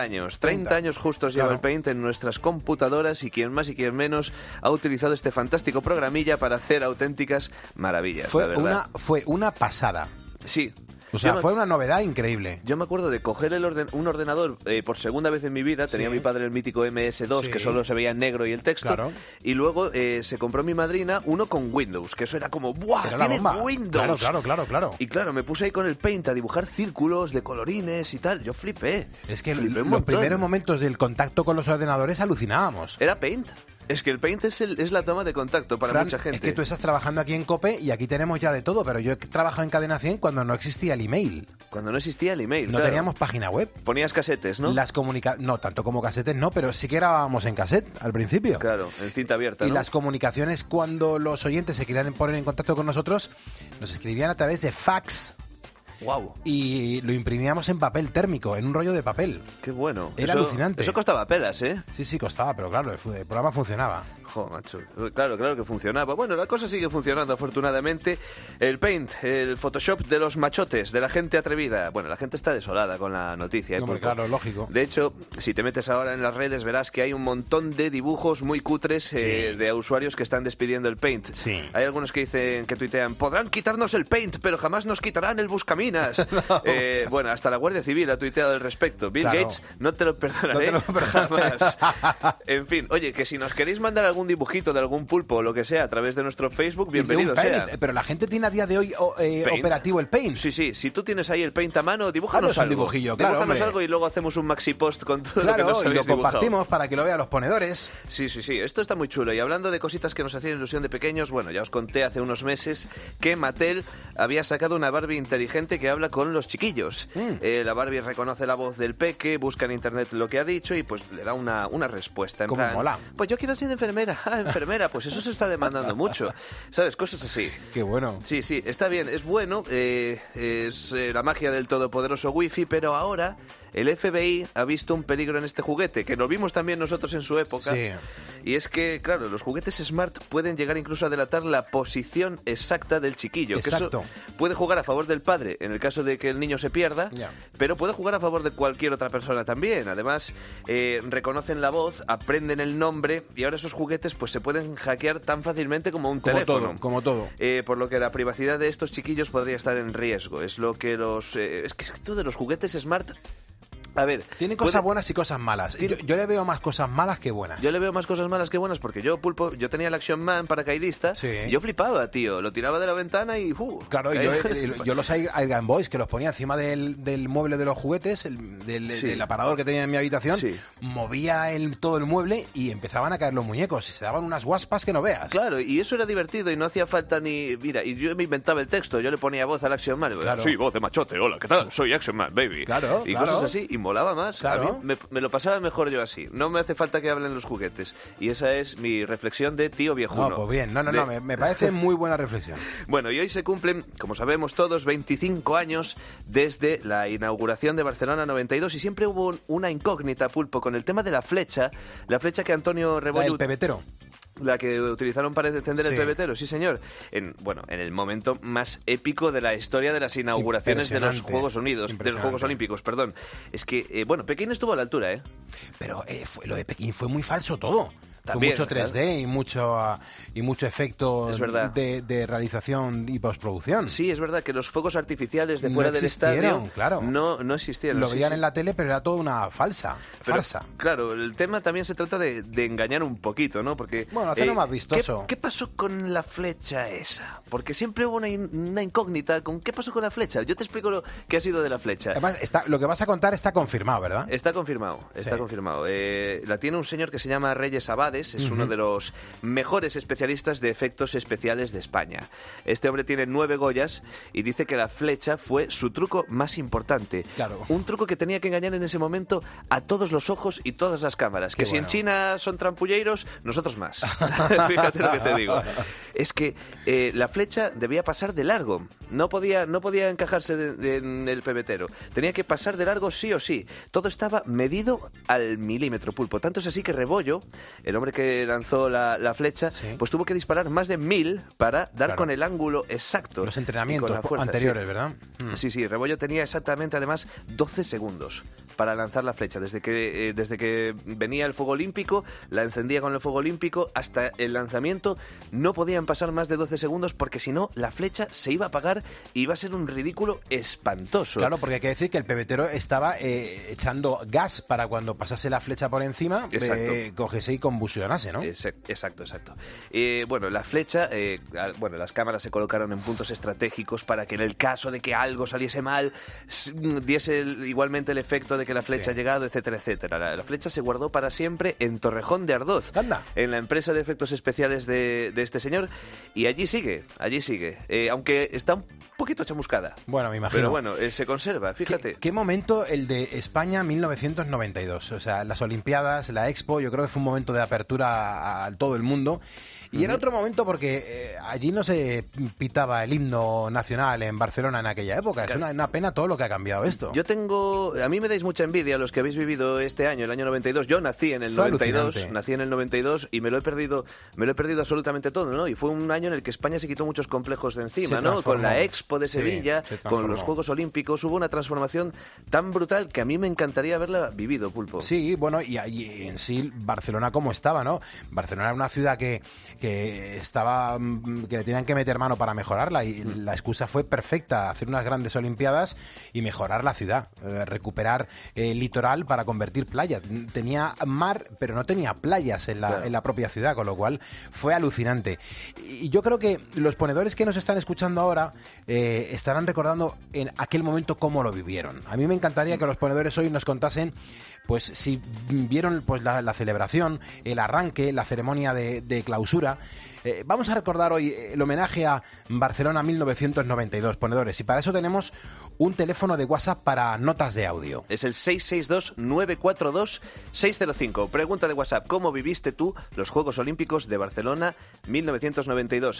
30 años justos lleva el Paint en nuestras computadoras, y quien más y quien menos ha utilizado este fantástico programilla para hacer auténticas maravillas. Fue una pasada. Sí. O sea, fue una novedad increíble. Yo me acuerdo de coger un ordenador por segunda vez en mi vida. Tenía mi padre el mítico MS2, que solo se veía en negro y el texto. Claro. Y luego se compró mi madrina uno con Windows, que eso era como ¡buah! Era ¡Tiene Windows! Claro. Y claro, me puse ahí con el Paint a dibujar círculos de colorines y tal. Yo flipé. Es que los primeros momentos del contacto con los ordenadores alucinábamos. ¿Era Paint? Es que el Paint es la toma de contacto para mucha gente. Es que tú estás trabajando aquí en COPE y aquí tenemos ya de todo, pero yo he trabajado en Cadena 100 cuando no existía el email. Cuando no existía el email, No teníamos página web. Ponías casetes, ¿no? No, tanto como casetes no, pero sí que grabábamos en cassette al principio. Claro, en cinta abierta, Y ¿no? las comunicaciones, cuando los oyentes se querían poner en contacto con nosotros, nos escribían a través de fax. Wow. Y lo imprimíamos en papel térmico, en un rollo de papel. Qué bueno. Era alucinante. Eso costaba pelas, ¿eh? Sí, costaba, pero claro, el programa funcionaba. Jo, macho. Claro que funcionaba. Bueno, la cosa sigue funcionando, afortunadamente. El Paint, el Photoshop de los machotes, de la gente atrevida. Bueno, la gente está desolada con la noticia. Hombre, claro, lógico. De hecho, si te metes ahora en las redes, verás que hay un montón de dibujos muy cutres de usuarios que están despidiendo el Paint. Sí. Hay algunos que tuitean: podrán quitarnos el Paint, pero jamás nos quitarán el buscaminas. No. Bueno, hasta la Guardia Civil ha tuiteado al respecto. Bill Gates, no te lo perdonaré jamás. En fin, oye, que si nos queréis mandar algún dibujito de algún pulpo o lo que sea a través de nuestro Facebook, bienvenido sea. Pero la gente tiene a día de hoy operativo el Paint. Sí, si tú tienes ahí el Paint a mano, dibújanos algo. Un dibujillo, claro, dibújanos algo y luego hacemos un maxi post con todo lo que nos habéis y lo dibujado. compartimos para que lo vean los ponedores. Sí, esto está muy chulo. Y hablando de cositas que nos hacían ilusión de pequeños, bueno, ya os conté hace unos meses que Mattel había sacado una Barbie inteligente que habla con los chiquillos. La Barbie reconoce la voz del peque, busca en internet lo que ha dicho y pues le da una respuesta. En plan, mola. Pues yo quiero ser enfermera. Enfermera, pues eso se está demandando mucho. ¿Sabes? Cosas así. Qué bueno. Sí, está bien, es bueno. Es la magia del todopoderoso Wi-Fi, pero ahora el FBI ha visto un peligro en este juguete, que lo vimos también nosotros en su época. Sí. Y es que, claro, los juguetes Smart pueden llegar incluso a delatar la posición exacta del chiquillo. Exacto. Que eso puede jugar a favor del padre en el caso de que el niño se pierda, pero puede jugar a favor de cualquier otra persona también. Además, reconocen la voz, aprenden el nombre y ahora esos juguetes pues se pueden hackear tan fácilmente como un teléfono. Como todo. Por lo que la privacidad de estos chiquillos podría estar en riesgo. Es lo que es que esto de los juguetes Smart... A ver, tiene cosas buenas y cosas malas. Yo le veo más cosas malas que buenas. Yo le veo más cosas malas que buenas porque yo, Pulpo, yo tenía el Action Man paracaidista y yo flipaba, tío. Lo tiraba de la ventana y... Claro, yo los Game Boys que los ponía encima del mueble de los juguetes, del aparador que tenía en mi habitación, movía todo el mueble y empezaban a caer los muñecos y se daban unas guaspas que no veas. Claro, y eso era divertido y no hacía falta ni... Mira, y yo me inventaba el texto, yo le ponía voz al Action Man. Claro. Sí, voz de machote, hola, ¿qué tal? Soy Action Man, baby. Claro, y cosas así, y molaba más. Claro. A mí me lo pasaba mejor yo así. No me hace falta que hablen los juguetes. Y esa es mi reflexión de tío viejuno. No, pues bien. No, me parece muy buena reflexión. Bueno, y hoy se cumplen, como sabemos todos, 25 años desde la inauguración de Barcelona 92 y siempre hubo una incógnita, Pulpo, con el tema de la flecha que Antonio Rebollo... El pebetero. La que utilizaron para encender el pebetero, sí señor. En el momento más épico de la historia de las inauguraciones de los Juegos Unidos, de los Juegos Olímpicos, perdón. Es que, Pekín estuvo a la altura, ¿eh? Pero lo de Pekín fue muy falso todo. También, fue mucho 3D y mucho efecto de realización y postproducción. Sí, es verdad que los fuegos artificiales de fuera del estadio no existieron. Lo veían en la tele, pero era toda una farsa. Claro, el tema también se trata de engañar un poquito, ¿no? Porque hacerlo más vistoso. ¿Qué pasó con la flecha esa? Porque siempre hubo una incógnita con qué pasó con la flecha. Yo te explico lo que ha sido de la flecha. Además, lo que vas a contar está confirmado, ¿verdad? Está confirmado. La tiene un señor que se llama Reyes Abades. Es uno de los mejores especialistas de efectos especiales de España. Este hombre tiene 9 Goyas y dice que la flecha fue su truco más importante. Claro. Un truco que tenía que engañar en ese momento a todos los ojos y todas las cámaras. Si en China son trampulleiros, nosotros más. Fíjate lo que te digo. Es que la flecha debía pasar de largo. No podía encajarse en el pebetero. Tenía que pasar de largo sí o sí. Todo estaba medido al milímetro, Pulpo. Tanto es así que Rebollo, el hombre que lanzó la flecha, pues tuvo que disparar más de 1000 para dar con el ángulo exacto. Los entrenamientos anteriores, ¿verdad? Sí, Rebollo tenía exactamente además 12 segundos para lanzar la flecha. Desde que venía el fuego olímpico, la encendía con el fuego olímpico, hasta el lanzamiento no podían pasar más de 12 segundos porque si no, la flecha se iba a apagar y iba a ser un ridículo espantoso. Claro, porque hay que decir que el pebetero estaba echando gas para cuando pasase la flecha por encima, cogiese y convulsionase, ¿no? Exacto. La flecha, las cámaras se colocaron en puntos estratégicos para que en el caso de que algo saliese mal, diese igualmente el efecto de que la flecha ha llegado, etcétera, etcétera. La flecha se guardó para siempre en Torrejón de Ardoz, en la empresa de efectos especiales de este señor, y allí sigue, aunque está un poquito chamuscada. Bueno, me imagino. Pero bueno, se conserva, fíjate. ¿Qué momento el de España 1992? O sea, las Olimpiadas, la Expo, yo creo que fue un momento de apertura a todo el mundo. Y era otro momento porque allí no se pitaba el himno nacional en Barcelona en aquella época. Claro. Es una pena todo lo que ha cambiado esto. A mí me dais mucha envidia los que habéis vivido este año, el año 92. Yo nací en el 92 y me lo he perdido absolutamente todo, ¿no? Y fue un año en el que España se quitó muchos complejos de encima, ¿no? Con la Expo de Sevilla, con los Juegos Olímpicos, hubo una transformación tan brutal que a mí me encantaría haberla vivido, Pulpo. Sí, bueno, y en sí Barcelona como estaba, ¿no? Barcelona era una ciudad que le tenían que meter mano para mejorarla y la excusa fue perfecta, hacer unas grandes olimpiadas y mejorar la ciudad, recuperar el litoral para convertir playa. Tenía mar, pero no tenía playas en la propia ciudad, con lo cual fue alucinante. Y yo creo que los ponedores que nos están escuchando ahora estarán recordando en aquel momento cómo lo vivieron. A mí me encantaría que los ponedores hoy nos contasen pues si vieron pues la celebración, el arranque, la ceremonia de clausura. Vamos a recordar hoy el homenaje a Barcelona 1992, ponedores, y para eso tenemos un teléfono de WhatsApp para notas de audio. Es el 662-942-605. Pregunta de WhatsApp: ¿cómo viviste tú los Juegos Olímpicos de Barcelona 1992?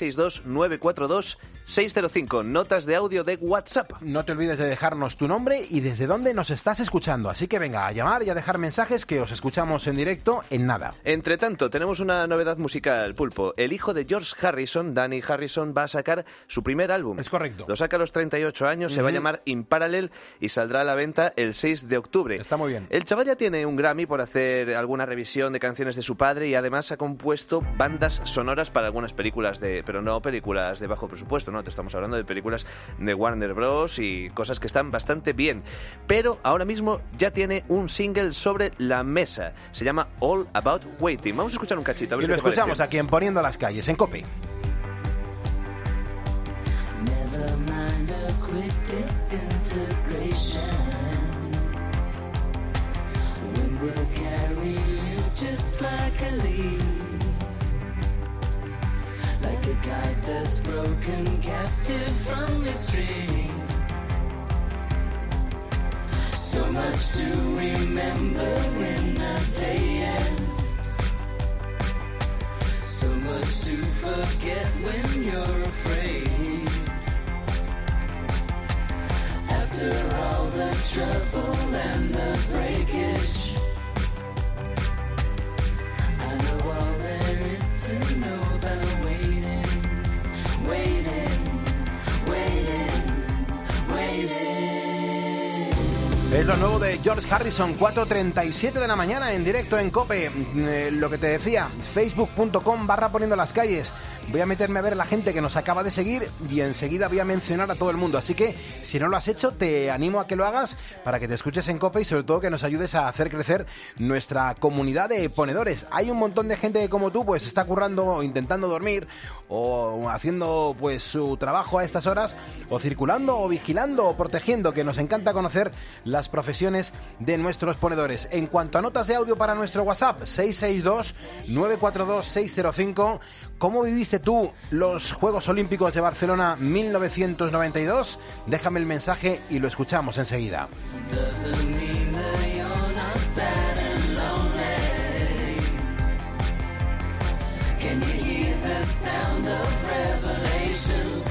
662-942-605. Notas de audio de WhatsApp. No te olvides de dejarnos tu nombre y desde dónde nos estás escuchando. Así que venga, a llamar y a dejar mensajes que os escuchamos en directo en nada. Entre tanto, tenemos una novedad musical, Pulpo. El hijo de George Harrison, Danny Harrison, va a sacar su primer álbum. Es correcto. Lo saca a los 38 años, se va a llamar In Parallel y saldrá a la venta el 6 de octubre. Está muy bien. El chaval ya tiene un Grammy por hacer alguna revisión de canciones de su padre y además ha compuesto bandas sonoras para algunas películas pero no películas de bajo presupuesto, no, te estamos hablando de películas de Warner Bros. Y cosas que están bastante bien. Pero ahora mismo ya tiene un single sobre la mesa. Se llama All About Waiting. Vamos a escuchar un cachito. A ver Y lo qué te escuchamos parece. aquí en Poniendo las Calles, en COPE. Never mind a quick disintegration. Wind will carry you just like a leaf, like a kite that's broken captive from the stream. So much to remember in a day end, so much to forget when you're afraid. After all the trouble and the breakage, I know all there is to know about waiting, waiting, waiting, waiting. Es lo nuevo de George Harrison, 4:37 de la mañana en directo en COPE. Lo que te decía, facebook.com/poniendo las calles. Voy a meterme a ver la gente que nos acaba de seguir y enseguida voy a mencionar a todo el mundo. Así que, si no lo has hecho, te animo a que lo hagas para que te escuches en COPE y sobre todo que nos ayudes a hacer crecer nuestra comunidad de ponedores. Hay un montón de gente que, como tú, pues está currando o intentando dormir o haciendo pues su trabajo a estas horas, o circulando o vigilando o protegiendo, que nos encanta conocer las profesiones de nuestros ponedores. En cuanto a notas de audio para nuestro WhatsApp, 662-942-605. ¿Cómo viviste tú los Juegos Olímpicos de Barcelona 1992? Déjame el mensaje y lo escuchamos enseguida. Doesn't mean that you're not sad and lonely. Can you hear the sound of revelations?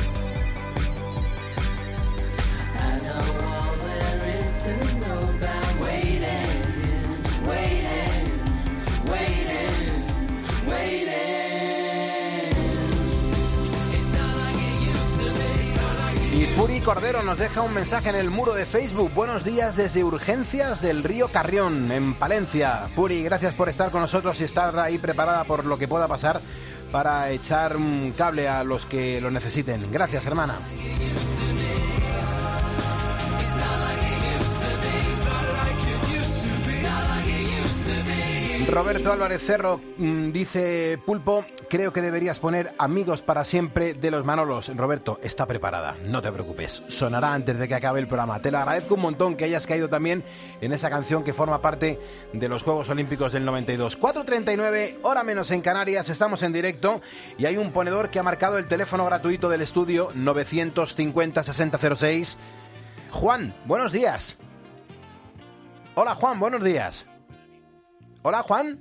I know all there is to know about waiting, waiting, waiting, waiting. Y Puri Cordero nos deja un mensaje en el muro de Facebook. Buenos días desde Urgencias del Río Carrión, en Palencia. Puri, gracias por estar con nosotros y estar ahí preparada por lo que pueda pasar para echar un cable a los que lo necesiten. Gracias, hermana. Roberto Álvarez Cerro dice: Pulpo, creo que deberías poner Amigos para siempre de los Manolos. Roberto, está preparada, no te preocupes, sonará antes de que acabe el programa. Te lo agradezco un montón que hayas caído también en esa canción que forma parte de los Juegos Olímpicos del 92. 4:39, hora menos en Canarias, estamos en directo y hay un ponedor que ha marcado el teléfono gratuito del estudio 950-6006. Juan, buenos días. Hola Juan, buenos días. Hola, Juan.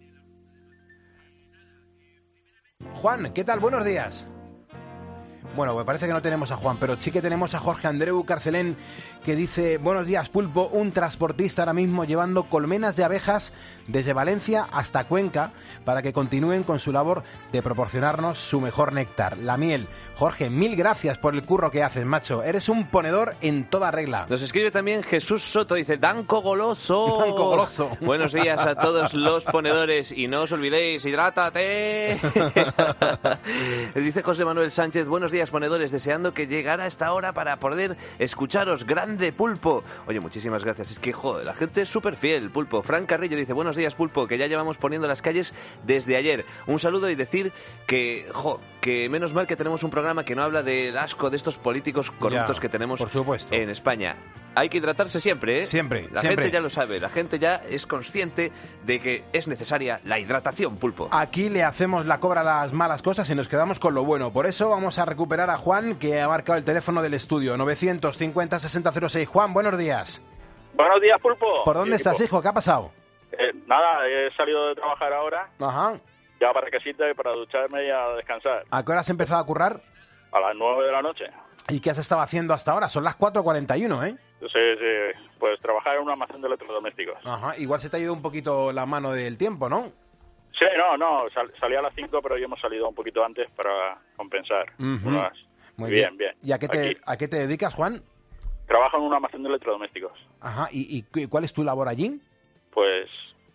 Juan, ¿qué tal? Buenos días. Bueno, me parece que no tenemos a Juan, pero sí que tenemos a Jorge Andreu Carcelén, que dice: buenos días, Pulpo, un transportista ahora mismo llevando colmenas de abejas desde Valencia hasta Cuenca para que continúen con su labor de proporcionarnos su mejor néctar, la miel. Jorge, mil gracias por el curro que haces, macho. Eres un ponedor en toda regla. Nos escribe también Jesús Soto, dice: Danco Goloso. Danco Goloso. Buenos días a todos los ponedores y no os olvidéis, hidrátate. Dice José Manuel Sánchez: buenos días, ponedores, deseando que llegara esta hora para poder escucharos. Grande, Pulpo. Oye, muchísimas gracias. Es que, joder, la gente es súper fiel, Pulpo. Fran Carrillo dice: buenos días, Pulpo, que ya llevamos poniendo las calles desde ayer. Un saludo y decir que, que menos mal que tenemos un programa que no habla del asco de estos políticos corruptos que tenemos en España. Hay que hidratarse siempre, ¿eh? Siempre, La siempre. gente ya lo sabe, la gente ya es consciente de que es necesaria la hidratación, Pulpo. Aquí le hacemos la cobra a las malas cosas y nos quedamos con lo bueno. Por eso vamos a recuperar a Juan, que ha marcado el teléfono del estudio, 950-6006. Juan, buenos días. Buenos días, Pulpo. ¿Por dónde estás, hijo? ¿Qué ha pasado? Nada, he salido de trabajar ahora, Ajá. ya para casita y para ducharme y a descansar. ¿A qué hora has empezado a currar? A las 9 de la noche. ¿Y qué has estado haciendo hasta ahora? Son las 4:41, ¿eh? Sí, pues trabajar en un almacén de electrodomésticos. Ajá, igual se te ha ido un poquito la mano del tiempo, ¿no? Sí, no, salí a las 5, pero ya hemos salido un poquito antes para compensar. Ujú. Unas- Muy bien. ¿Y a qué Aquí. te dedicas, Juan? Trabajo en un almacén de electrodomésticos. Ajá, ¿y cuál es tu labor allí? Pues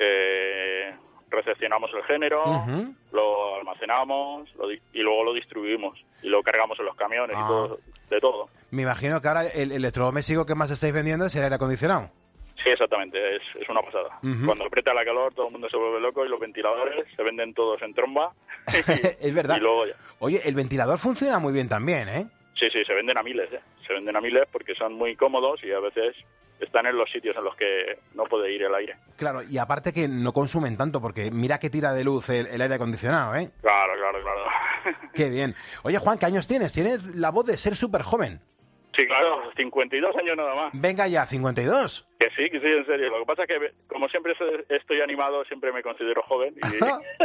recepcionamos el género, Ujú. lo almacenamos y luego lo distribuimos y lo cargamos en los camiones y todo, de todo. Me imagino que ahora el electrodoméstico que más estáis vendiendo es el aire acondicionado. Sí, exactamente, es una pasada. Ujú. Cuando aprieta la calor todo el mundo se vuelve loco y los ventiladores se venden todos en tromba. Es verdad. Y luego ya. Oye, el ventilador funciona muy bien también, ¿eh? Sí, se venden a miles, Se venden a miles porque son muy cómodos y a veces están en los sitios en los que no puede ir el aire. Claro, y aparte que no consumen tanto, porque mira que tira de luz el aire acondicionado, ¿eh? Claro. Qué bien. Oye, Juan, ¿qué años tienes? Tienes la voz de ser súper joven. Sí, claro, 52 años nada más. Venga ya, 52. Que sí, en serio. Lo que pasa es que, como siempre estoy animado, siempre me considero joven. Y...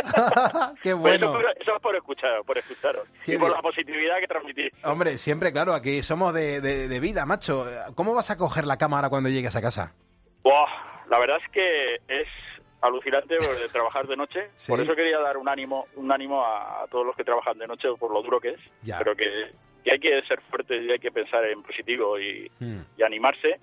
Qué Pues bueno. eso es por escucharos. Qué y por bien. la positividad que transmitís. Hombre, siempre, claro, aquí somos de vida, macho. ¿Cómo vas a coger la cámara cuando llegues a casa? Buah, la verdad es que es alucinante trabajar de noche. Sí. Por eso quería dar un ánimo a todos los que trabajan de noche por lo duro que es. Ya. Pero que hay que ser fuertes y hay que pensar en positivo y animarse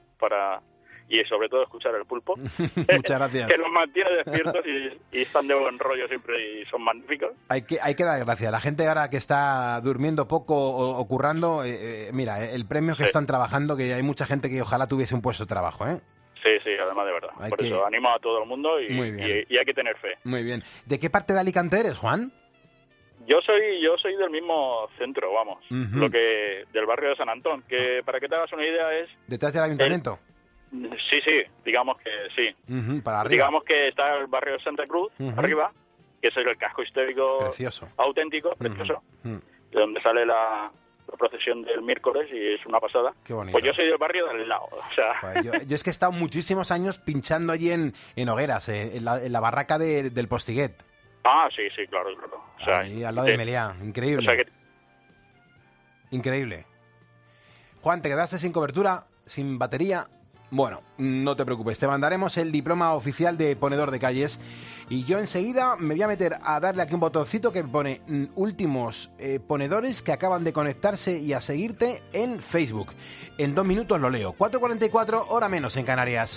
y sobre todo escuchar el Pulpo. Muchas gracias. Que nos mantiene despiertos y están de buen rollo siempre y son magníficos. Hay que dar gracias. La gente ahora que está durmiendo poco o currando, mira, el premio que están trabajando, que hay mucha gente que ojalá tuviese un puesto de trabajo, ¿eh? Sí, además de verdad. Por eso animo a todo el mundo Muy bien. y hay que tener fe. Muy bien. ¿De qué parte de Alicante eres, Juan? Yo soy del mismo centro, vamos, Ujú. del barrio de San Antón, que para que te hagas una idea es... ¿Detrás del ayuntamiento? Sí, digamos que sí. Ujú, para arriba. Digamos que está el barrio de Santa Cruz, Ujú. arriba, que es el casco histórico Precioso. auténtico, precioso, Ujú. de donde sale la procesión del miércoles y es una pasada. Qué bonito. Pues yo soy del barrio del lado, o sea... Joder, yo es que he estado muchísimos años pinchando allí en Hogueras, en la barraca del Postiguet. Ah, sí, claro. O sea, Ahí al lado de Meliá. Increíble. O sea que Increíble. Juan, te quedaste sin cobertura, sin batería. Bueno, no te preocupes, te mandaremos el diploma oficial de ponedor de calles y yo enseguida me voy a meter a darle aquí un botoncito que pone últimos ponedores que acaban de conectarse y a seguirte en Facebook. En 2 minutos lo leo. 4:44, hora menos en Canarias.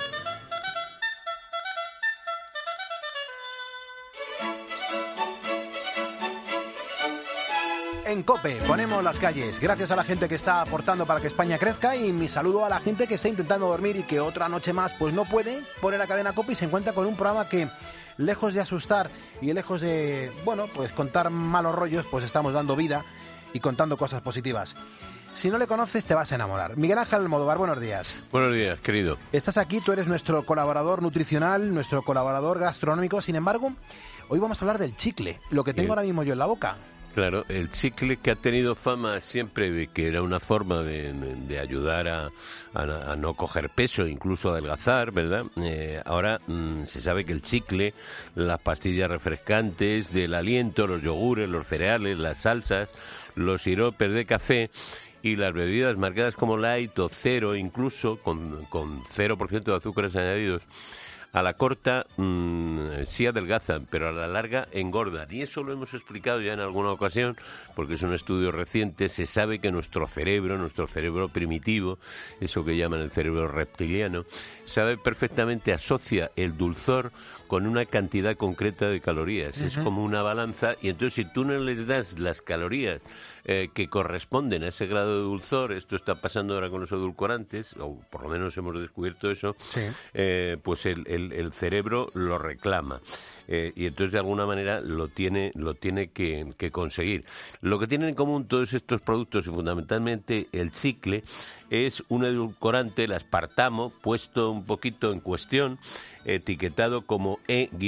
En COPE ponemos las calles, gracias a la gente que está aportando para que España crezca y mi saludo a la gente que está intentando dormir y que otra noche más pues no puede poner la cadena COPE y se encuentra con un programa que, lejos de asustar y lejos de, bueno, pues contar malos rollos, pues estamos dando vida y contando cosas positivas. Si no le conoces te vas a enamorar. Miguel Ángel Almodóvar, buenos días. Buenos días, querido. Estás aquí, tú eres nuestro colaborador nutricional, nuestro colaborador gastronómico, sin embargo, hoy vamos a hablar del chicle, lo que tengo ahora mismo yo en la boca. Claro, el chicle que ha tenido fama siempre de que era una forma de ayudar a no coger peso, incluso adelgazar, ¿verdad? Ahora se sabe que el chicle, las pastillas refrescantes del aliento, los yogures, los cereales, las salsas, los siropes de café y las bebidas marcadas como light o cero, incluso con 0% de azúcares añadidos, a la corta sí adelgazan, pero a la larga engordan. Y eso lo hemos explicado ya en alguna ocasión, porque es un estudio reciente. Se sabe que nuestro cerebro primitivo, eso que llaman el cerebro reptiliano, sabe perfectamente, asocia el dulzor con una cantidad concreta de calorías. Es como una balanza, y entonces si tú no les das las calorías que corresponden a ese grado de dulzor, esto está pasando ahora con los edulcorantes, o por lo menos hemos descubierto eso, pues el el cerebro lo reclama. Y entonces de alguna manera lo tiene que conseguir. Lo que tienen en común todos estos productos y fundamentalmente el chicle es un edulcorante, el aspartamo, puesto un poquito en cuestión, etiquetado como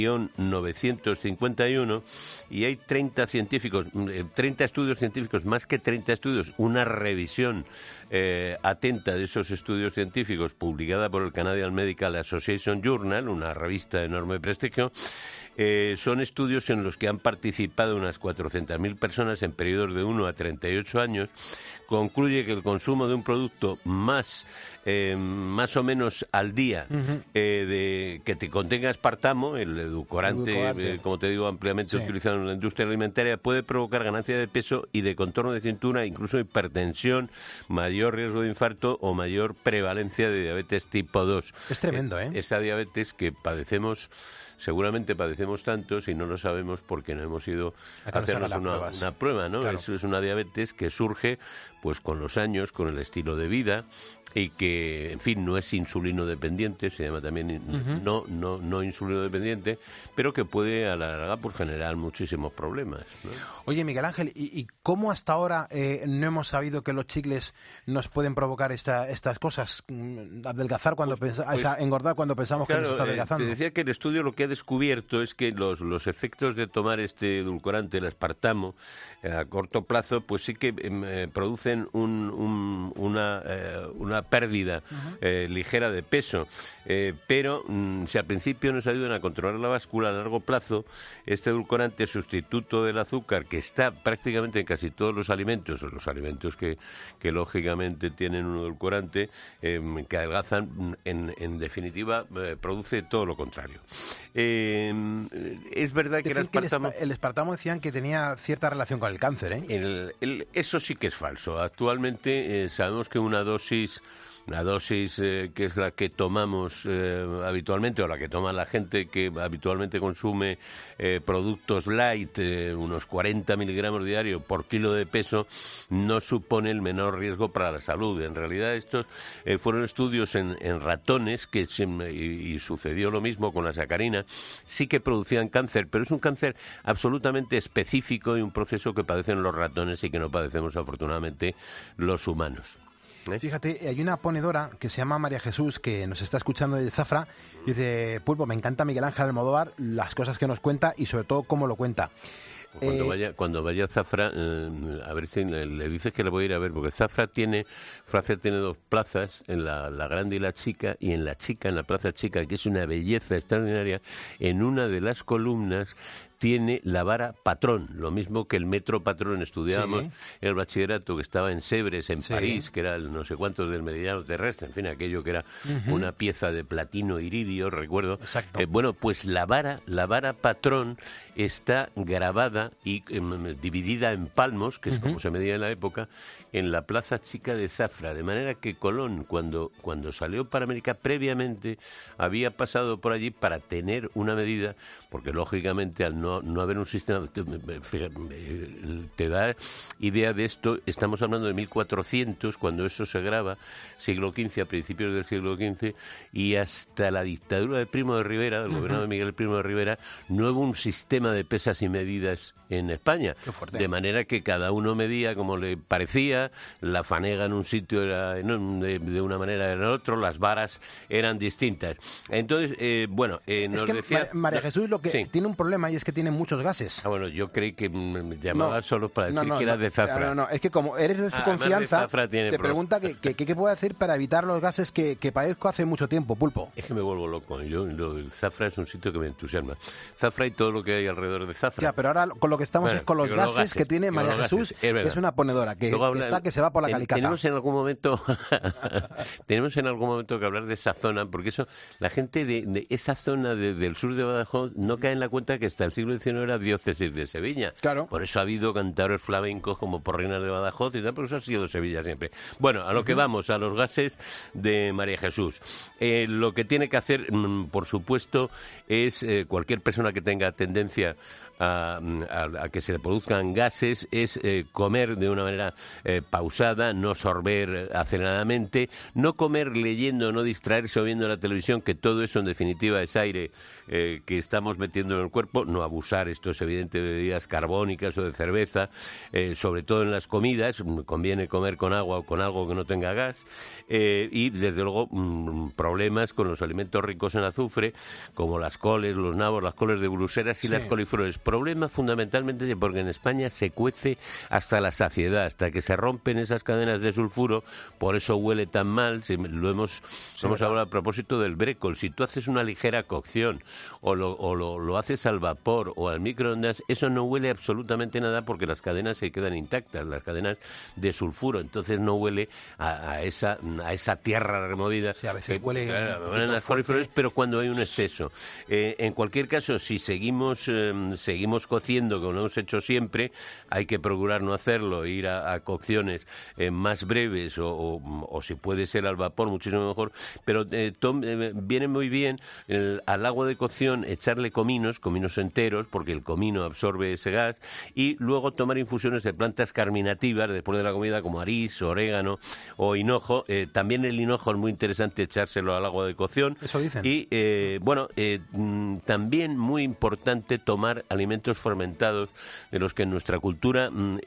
E-951, y hay 30 estudios científicos, más que 30 estudios, una revisión atenta de esos estudios científicos publicada por el Canadian Medical Association Journal, una revista de enorme prestigio. Son estudios en los que han participado unas 400.000 personas en periodos de 1 a 38 años. Concluye que el consumo de un producto más o menos al día que te contenga aspartamo, el edulcorante, como te digo, ampliamente utilizado en la industria alimentaria, puede provocar ganancia de peso y de contorno de cintura, incluso hipertensión, mayor riesgo de infarto o mayor prevalencia de diabetes tipo 2. Es tremendo, Esa diabetes que seguramente padecemos tantos y no lo sabemos porque no hemos ido a hacernos una prueba, ¿no? Claro. Eso es una diabetes que surge pues con los años, con el estilo de vida, y que, en fin, no es insulino dependiente, se llama también no insulino dependiente, pero que puede a la larga pues generar muchísimos problemas, ¿no? Oye, Miguel Ángel, ¿y cómo hasta ahora no hemos sabido que los chicles nos pueden provocar estas cosas? Adelgazar cuando engordar cuando pensamos que nos está adelgazando. Te decía que el estudio lo que ha descubierto es que los efectos de tomar este edulcorante, el aspartamo, a corto plazo, pues sí que producen una pérdida ligera de peso, pero si al principio nos ayudan a controlar la báscula, a largo plazo este edulcorante, sustituto del azúcar, que está prácticamente en casi todos los alimentos, o los alimentos que lógicamente tienen un edulcorante, que adelgazan, en definitiva produce todo lo contrario. Es verdad que el aspartamo decían que tenía cierta relación con el cáncer, eso sí que es falso. Actualmente sabemos que una dosis que es la que tomamos habitualmente, o la que toma la gente que habitualmente consume productos light, unos 40 miligramos diarios por kilo de peso, no supone el menor riesgo para la salud. En realidad estos fueron estudios en ratones y sucedió lo mismo con la sacarina. Sí que producían cáncer, pero es un cáncer absolutamente específico y un proceso que padecen los ratones y que no padecemos afortunadamente los humanos. Fíjate, hay una ponedora que se llama María Jesús, que nos está escuchando de Zafra, y dice: Pulpo, me encanta Miguel Ángel Almodóvar, las cosas que nos cuenta y sobre todo cómo lo cuenta. Cuando vaya a Zafra, a ver si le dices que le voy a ir a ver, porque Francia tiene 2 plazas, en la grande y la chica, y en la plaza chica, que es una belleza extraordinaria, en una de las columnas tiene la vara patrón, lo mismo que el metro patrón. Estudiábamos en el bachillerato, que estaba en Sèvres, en París, que era el no sé cuántos del meridiano terrestre, en fin, aquello que era una pieza de platino iridio, recuerdo. Bueno, pues la vara patrón está grabada y dividida en palmos, que es como se medía en la época, en la plaza chica de Zafra, de manera que Colón, cuando salió para América, previamente había pasado por allí para tener una medida, porque lógicamente al no haber un sistema, te da idea de esto. Estamos hablando de 1400, cuando eso se graba, siglo XV, a principios del siglo XV, y hasta la dictadura de Primo de Rivera, del gobierno de Miguel Primo de Rivera, no hubo un sistema de pesas y medidas en España, de manera que cada uno medía como le parecía, la fanega en un sitio era de una manera en el otro, las varas eran distintas. Entonces, nos decía... María Jesús lo que tiene un problema, y es que tiene muchos gases. Bueno, yo creí que me llamaba solo para decir que era de Zafra. No, es que como eres de su confianza, te pregunta qué puede hacer para evitar los gases que padezco hace mucho tiempo, Pulpo. Es que me vuelvo loco. El Zafra es un sitio que me entusiasma. Zafra y todo lo que hay alrededor de Zafra. Ya, pero ahora con lo que estamos es con los gases que tiene María Jesús, que es una ponedora, que se va por la Calicata. Tenemos en algún momento que hablar de esa zona, porque eso, la gente de esa zona del sur de Badajoz no cae en la cuenta que hasta el siglo siglo XIX era diócesis de Sevilla. Claro. Por eso ha habido cantadores flamencos como Porrinas de Badajoz y tal, pero eso ha sido Sevilla siempre. Bueno, a lo que vamos, a los gases de María Jesús. Lo que tiene que hacer, por supuesto, es cualquier persona que tenga tendencia a que se le produzcan gases, es comer de una manera pausada, no sorber aceleradamente, no comer leyendo, no distraerse o viendo la televisión, que todo eso en definitiva es aire que estamos metiendo en el cuerpo, no abusar, esto es evidente, de bebidas carbónicas o de cerveza, sobre todo en las comidas, conviene comer con agua o con algo que no tenga gas, y desde luego problemas con los alimentos ricos en azufre, como las coles, los nabos, las coles de Bruselas y las coliflores. Problema fundamentalmente porque en España se cuece hasta la saciedad, hasta que se rompen esas cadenas de sulfuro, por eso huele tan mal. Lo hemos hablado a propósito del brécol. Si tú haces una ligera cocción o lo haces al vapor o al microondas, eso no huele absolutamente nada porque las cadenas se quedan intactas, las cadenas de sulfuro, entonces no huele a esa tierra removida. Sí, a veces huelen las coliflores, pero cuando hay un exceso. En cualquier caso, si seguimos cociendo, como lo hemos hecho siempre, hay que procurar no hacerlo, ir a cocciones más breves o si puede ser al vapor, muchísimo mejor, pero viene muy bien al agua de cocción echarle cominos enteros, porque el comino absorbe ese gas, y luego tomar infusiones de plantas carminativas después de la comida, como arís, orégano o hinojo. También el hinojo es muy interesante echárselo al agua de cocción. Eso dicen. Y también muy importante tomar alimentos fermentados, de los que en nuestra cultura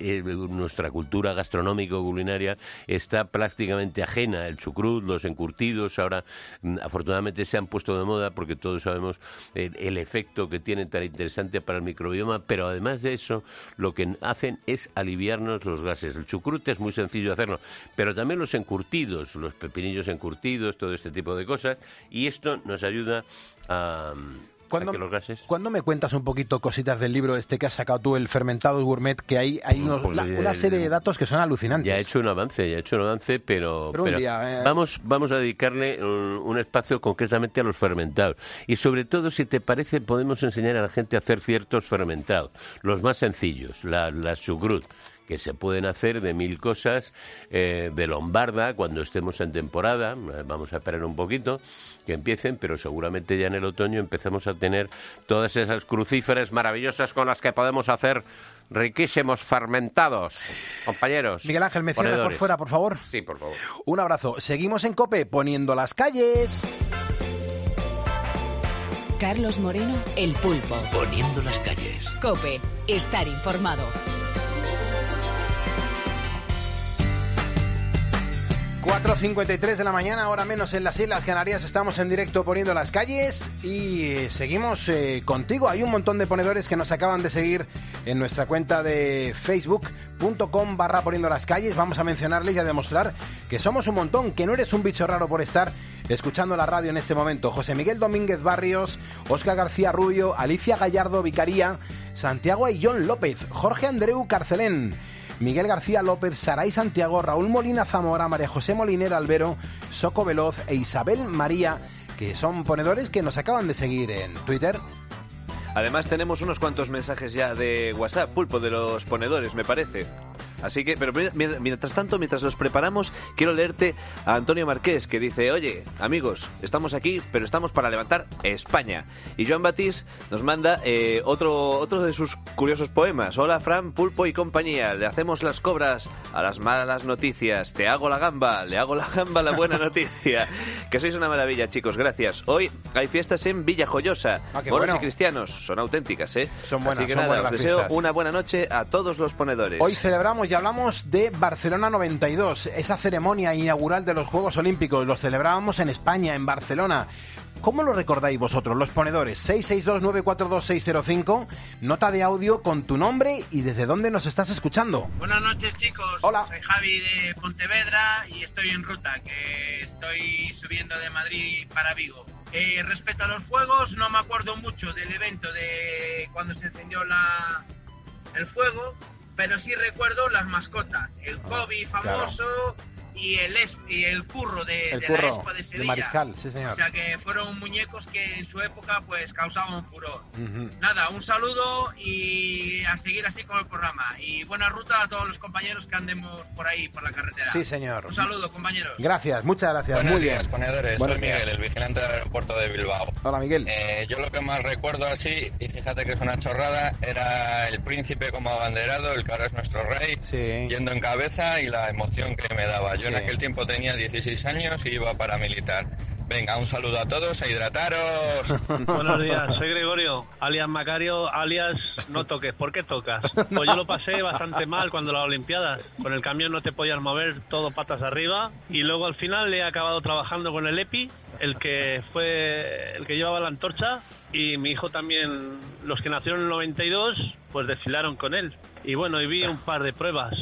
gastronómico-culinaria está prácticamente ajena. El chucrut, los encurtidos, ahora afortunadamente se han puesto de moda porque todos sabemos el efecto que tienen tan interesante para el microbioma, pero además de eso lo que hacen es aliviarnos los gases. El chucrut es muy sencillo de hacerlo, pero también los encurtidos, los pepinillos encurtidos, todo este tipo de cosas, y esto nos ayuda a que los gases... ¿Cuándo me cuentas un poquito cositas del libro este que has sacado tú, el Fermentado Gourmet, que hay una serie de datos que son alucinantes? Ya he hecho un avance, pero un día, vamos a dedicarle un espacio concretamente a los fermentados. Y sobre todo, si te parece, podemos enseñar a la gente a hacer ciertos fermentados. Los más sencillos, la chucrut, que se pueden hacer de 1000 cosas, de lombarda, cuando estemos en temporada. Vamos a esperar un poquito que empiecen, pero seguramente ya en el otoño empezamos a tener todas esas crucíferas maravillosas con las que podemos hacer riquísimos fermentados, compañeros. Miguel Ángel, ¿me cierras por fuera, por favor? Sí, por favor. Un abrazo. Seguimos en COPE, poniendo las calles. Carlos Moreno, El Pulpo. Poniendo las calles. COPE, estar informado. 4:53 de la mañana, hora menos en las Islas Canarias. Estamos en directo poniendo las calles y seguimos contigo. Hay un montón de ponedores que nos acaban de seguir en nuestra cuenta de facebook.com/poniendo las calles. Vamos a mencionarles y a demostrar que somos un montón, que no eres un bicho raro por estar escuchando la radio en este momento. José Miguel Domínguez Barrios, Óscar García Rubio, Alicia Gallardo Vicaría, Santiago Ayllón López, Jorge Andreu Carcelén, Miguel García López, Saray Santiago, Raúl Molina Zamora, María José Molinera Albero, Soco Veloz e Isabel María, que son ponedores que nos acaban de seguir en Twitter. Además tenemos unos cuantos mensajes ya de WhatsApp, Pulpo, de los ponedores, me parece. Así que, pero mientras tanto, mientras los preparamos, quiero leerte a Antonio Marqués, que dice: oye, amigos, estamos aquí, pero estamos para levantar España. Y Joan Batís nos manda otro de sus curiosos poemas. Hola, Fran, Pulpo y compañía, le hacemos las cobras a las malas noticias. Te hago la gamba, le hago la gamba a la buena noticia. Que sois una maravilla, chicos, gracias. Hoy hay fiestas en Villajoyosa. Moros bueno. Y cristianos, son auténticas, ¿eh? Son buenas, así que son nada, buenas os deseo fiestas. una buena noche a todos los ponedores. Hoy celebramos y hablamos de Barcelona 92, esa ceremonia inaugural de los Juegos Olímpicos. Los celebrábamos en España, en Barcelona. ¿Cómo lo recordáis vosotros, los ponedores? 662-942-605, nota de audio con tu nombre y desde dónde nos estás escuchando. Buenas noches, chicos. Hola. Soy Javi de Pontevedra y estoy en ruta, que estoy subiendo de Madrid para Vigo. Respecto a los fuegos, no me acuerdo mucho del evento de cuando se encendió el fuego, pero sí recuerdo las mascotas, el Kobe famoso, y el Curro de la Expo de Sevilla. De Mariscal, sí señor. O sea que fueron muñecos que en su época pues causaban furor. Nada, un saludo y a seguir así con el programa. Y buena ruta a todos los compañeros que andemos por ahí, por la carretera. Sí señor. Un saludo, compañeros. Gracias, muchas gracias. Buenos muy días, bien. ponedores. Soy Miguel, el vigilante del aeropuerto de Bilbao. Hola, Miguel. Yo lo que más recuerdo así, y fíjate que es una chorrada, era el príncipe como abanderado, el que ahora es nuestro rey, yendo en cabeza y la emoción que me daba. Yo en aquel tiempo tenía 16 años y iba paramilitar. Venga, un saludo a todos, a hidrataros. Buenos días, soy Gregorio, alias Macario, alias no toques. ¿Por qué tocas? Pues yo lo pasé bastante mal cuando las Olimpiadas. Con el camión no te podías mover, todo patas arriba. Y luego al final he acabado trabajando con el EPI, el que llevaba la antorcha. Y mi hijo también, los que nacieron en el 92, pues desfilaron con él. Y bueno, y vi un par de pruebas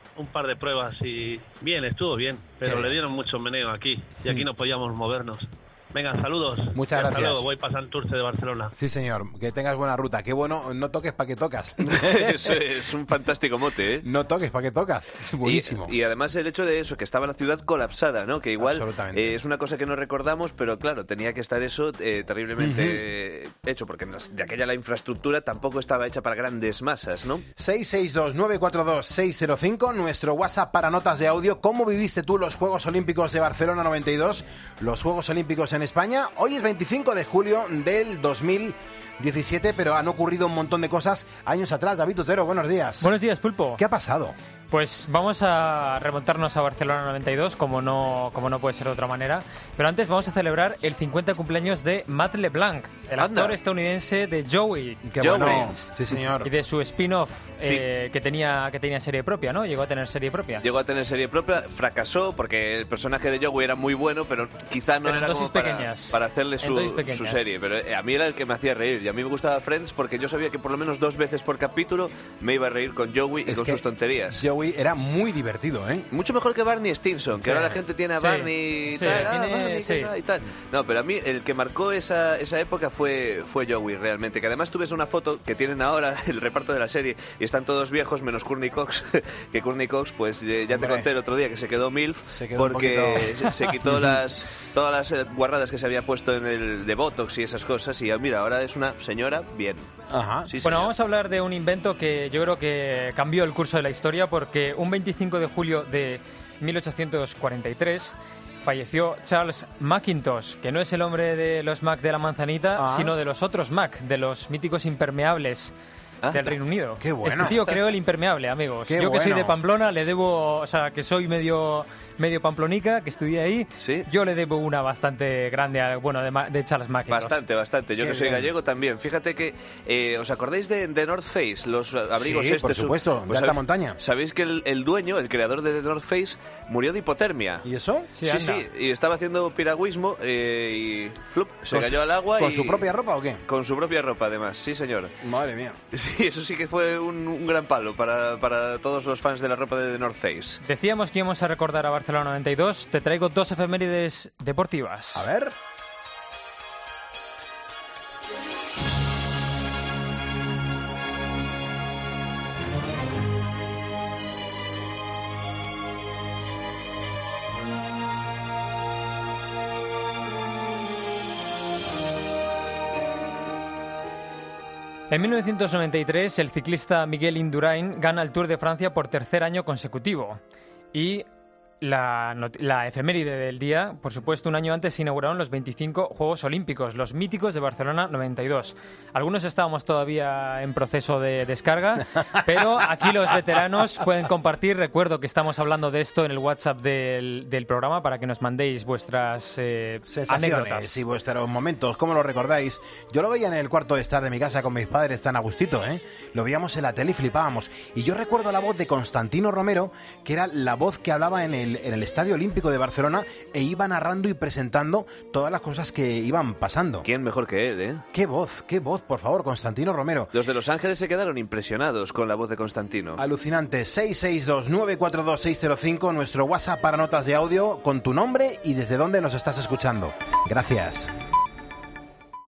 y bien, estuvo bien, pero le dieron mucho meneo aquí y aquí no podíamos movernos. Venga, saludos. Muchas gracias. Hasta luego, voy para Santurce de Barcelona. Sí, señor. Que tengas buena ruta. Qué bueno, no toques para que tocas. Es un fantástico mote, ¿eh? No toques para que tocas. Es buenísimo. Y además el hecho de eso, que estaba la ciudad colapsada, ¿no? Que igual es una cosa que no recordamos, pero claro, tenía que estar eso terriblemente hecho, porque de aquella la infraestructura tampoco estaba hecha para grandes masas, ¿no? 662-942-605, nuestro WhatsApp para notas de audio. ¿Cómo viviste tú los Juegos Olímpicos de Barcelona 92? Los Juegos Olímpicos en España. Hoy es 25 de julio del 2017, pero han ocurrido un montón de cosas años atrás. David Otero, buenos días. Buenos días, Pulpo. ¿Qué ha pasado? Pues vamos a remontarnos a Barcelona 92, como no puede ser de otra manera. Pero antes vamos a celebrar el 50 cumpleaños de Matt LeBlanc, el actor estadounidense de Joey. Qué bueno. Sí, señor. Y de su spin-off que tenía serie propia, ¿no? Llegó a tener serie propia. Llegó a tener serie propia, fracasó porque el personaje de Joey era muy bueno, pero quizá no era como para hacerle su serie. Pero a mí era el que me hacía reír. Y a mí me gustaba Friends porque yo sabía que por lo menos 2 veces por capítulo me iba a reír con Joey y con sus tonterías. Joey era muy divertido, ¿eh? Mucho mejor que Barney Stinson, que ahora la gente tiene a Barney y tal, y tal. No, pero a mí el que marcó esa época fue Joey, realmente. Que además tú ves una foto que tienen ahora el reparto de la serie y están todos viejos menos Courtney Cox, que Courtney Cox, pues ya te conté el otro día que se quedó MILF porque se quitó todas las guarradas que se había puesto en el de Botox y esas cosas, y mira, ahora es una señora bien. Ajá. Sí, bueno, vamos a hablar de un invento que yo creo que cambió el curso de la historia, porque un 25 de julio de 1843 falleció Charles Mackintosh, que no es el hombre de los Mac de la manzanita, sino de los otros Mac, de los míticos impermeables del Reino Unido. Qué bueno. Este tío creó el impermeable, amigos. Yo que soy de Pamplona, le debo, o sea, que soy medio pamplonica, que estudié ahí, yo le debo una bastante grande de Charles Mackintosh. Bastante. Yo que soy gallego también. Fíjate que, ¿os acordáis de North Face? Los abrigos por supuesto, de alta montaña. ¿Sabéis que el dueño, el creador de The North Face, murió de hipotermia? ¿Y eso? Sí, y estaba haciendo piragüismo y se cayó al agua. ¿Con su propia ropa o qué? Con su propia ropa, además, sí señor. Madre mía. Sí, eso sí que fue un gran palo para todos los fans de la ropa de The North Face. Decíamos que íbamos a recordar a Barcelona 92, te traigo 2 efemérides deportivas. A ver. En 1993, el ciclista Miguel Indurain gana el Tour de Francia por 3er año consecutivo. Y la efeméride del día, por supuesto, un año antes se inauguraron los 25 Juegos Olímpicos, los míticos de Barcelona 92. Algunos estábamos todavía en proceso de descarga, pero aquí los veteranos pueden compartir. Recuerdo que estamos hablando de esto en el WhatsApp del programa para que nos mandéis vuestras anécdotas y vuestros momentos, ¿cómo lo recordáis? Yo lo veía en el cuarto de estar de mi casa con mis padres tan a gustito, ¿eh? Lo veíamos en la tele y flipábamos. Y yo recuerdo la voz de Constantino Romero, que era la voz que hablaba en el Estadio Olímpico de Barcelona e iba narrando y presentando todas las cosas que iban pasando. ¿Quién mejor que él, eh? Qué voz, por favor, Constantino Romero. Los de Los Ángeles se quedaron impresionados con la voz de Constantino. Alucinante. 662-942-605, nuestro WhatsApp para notas de audio con tu nombre y desde dónde nos estás escuchando. Gracias.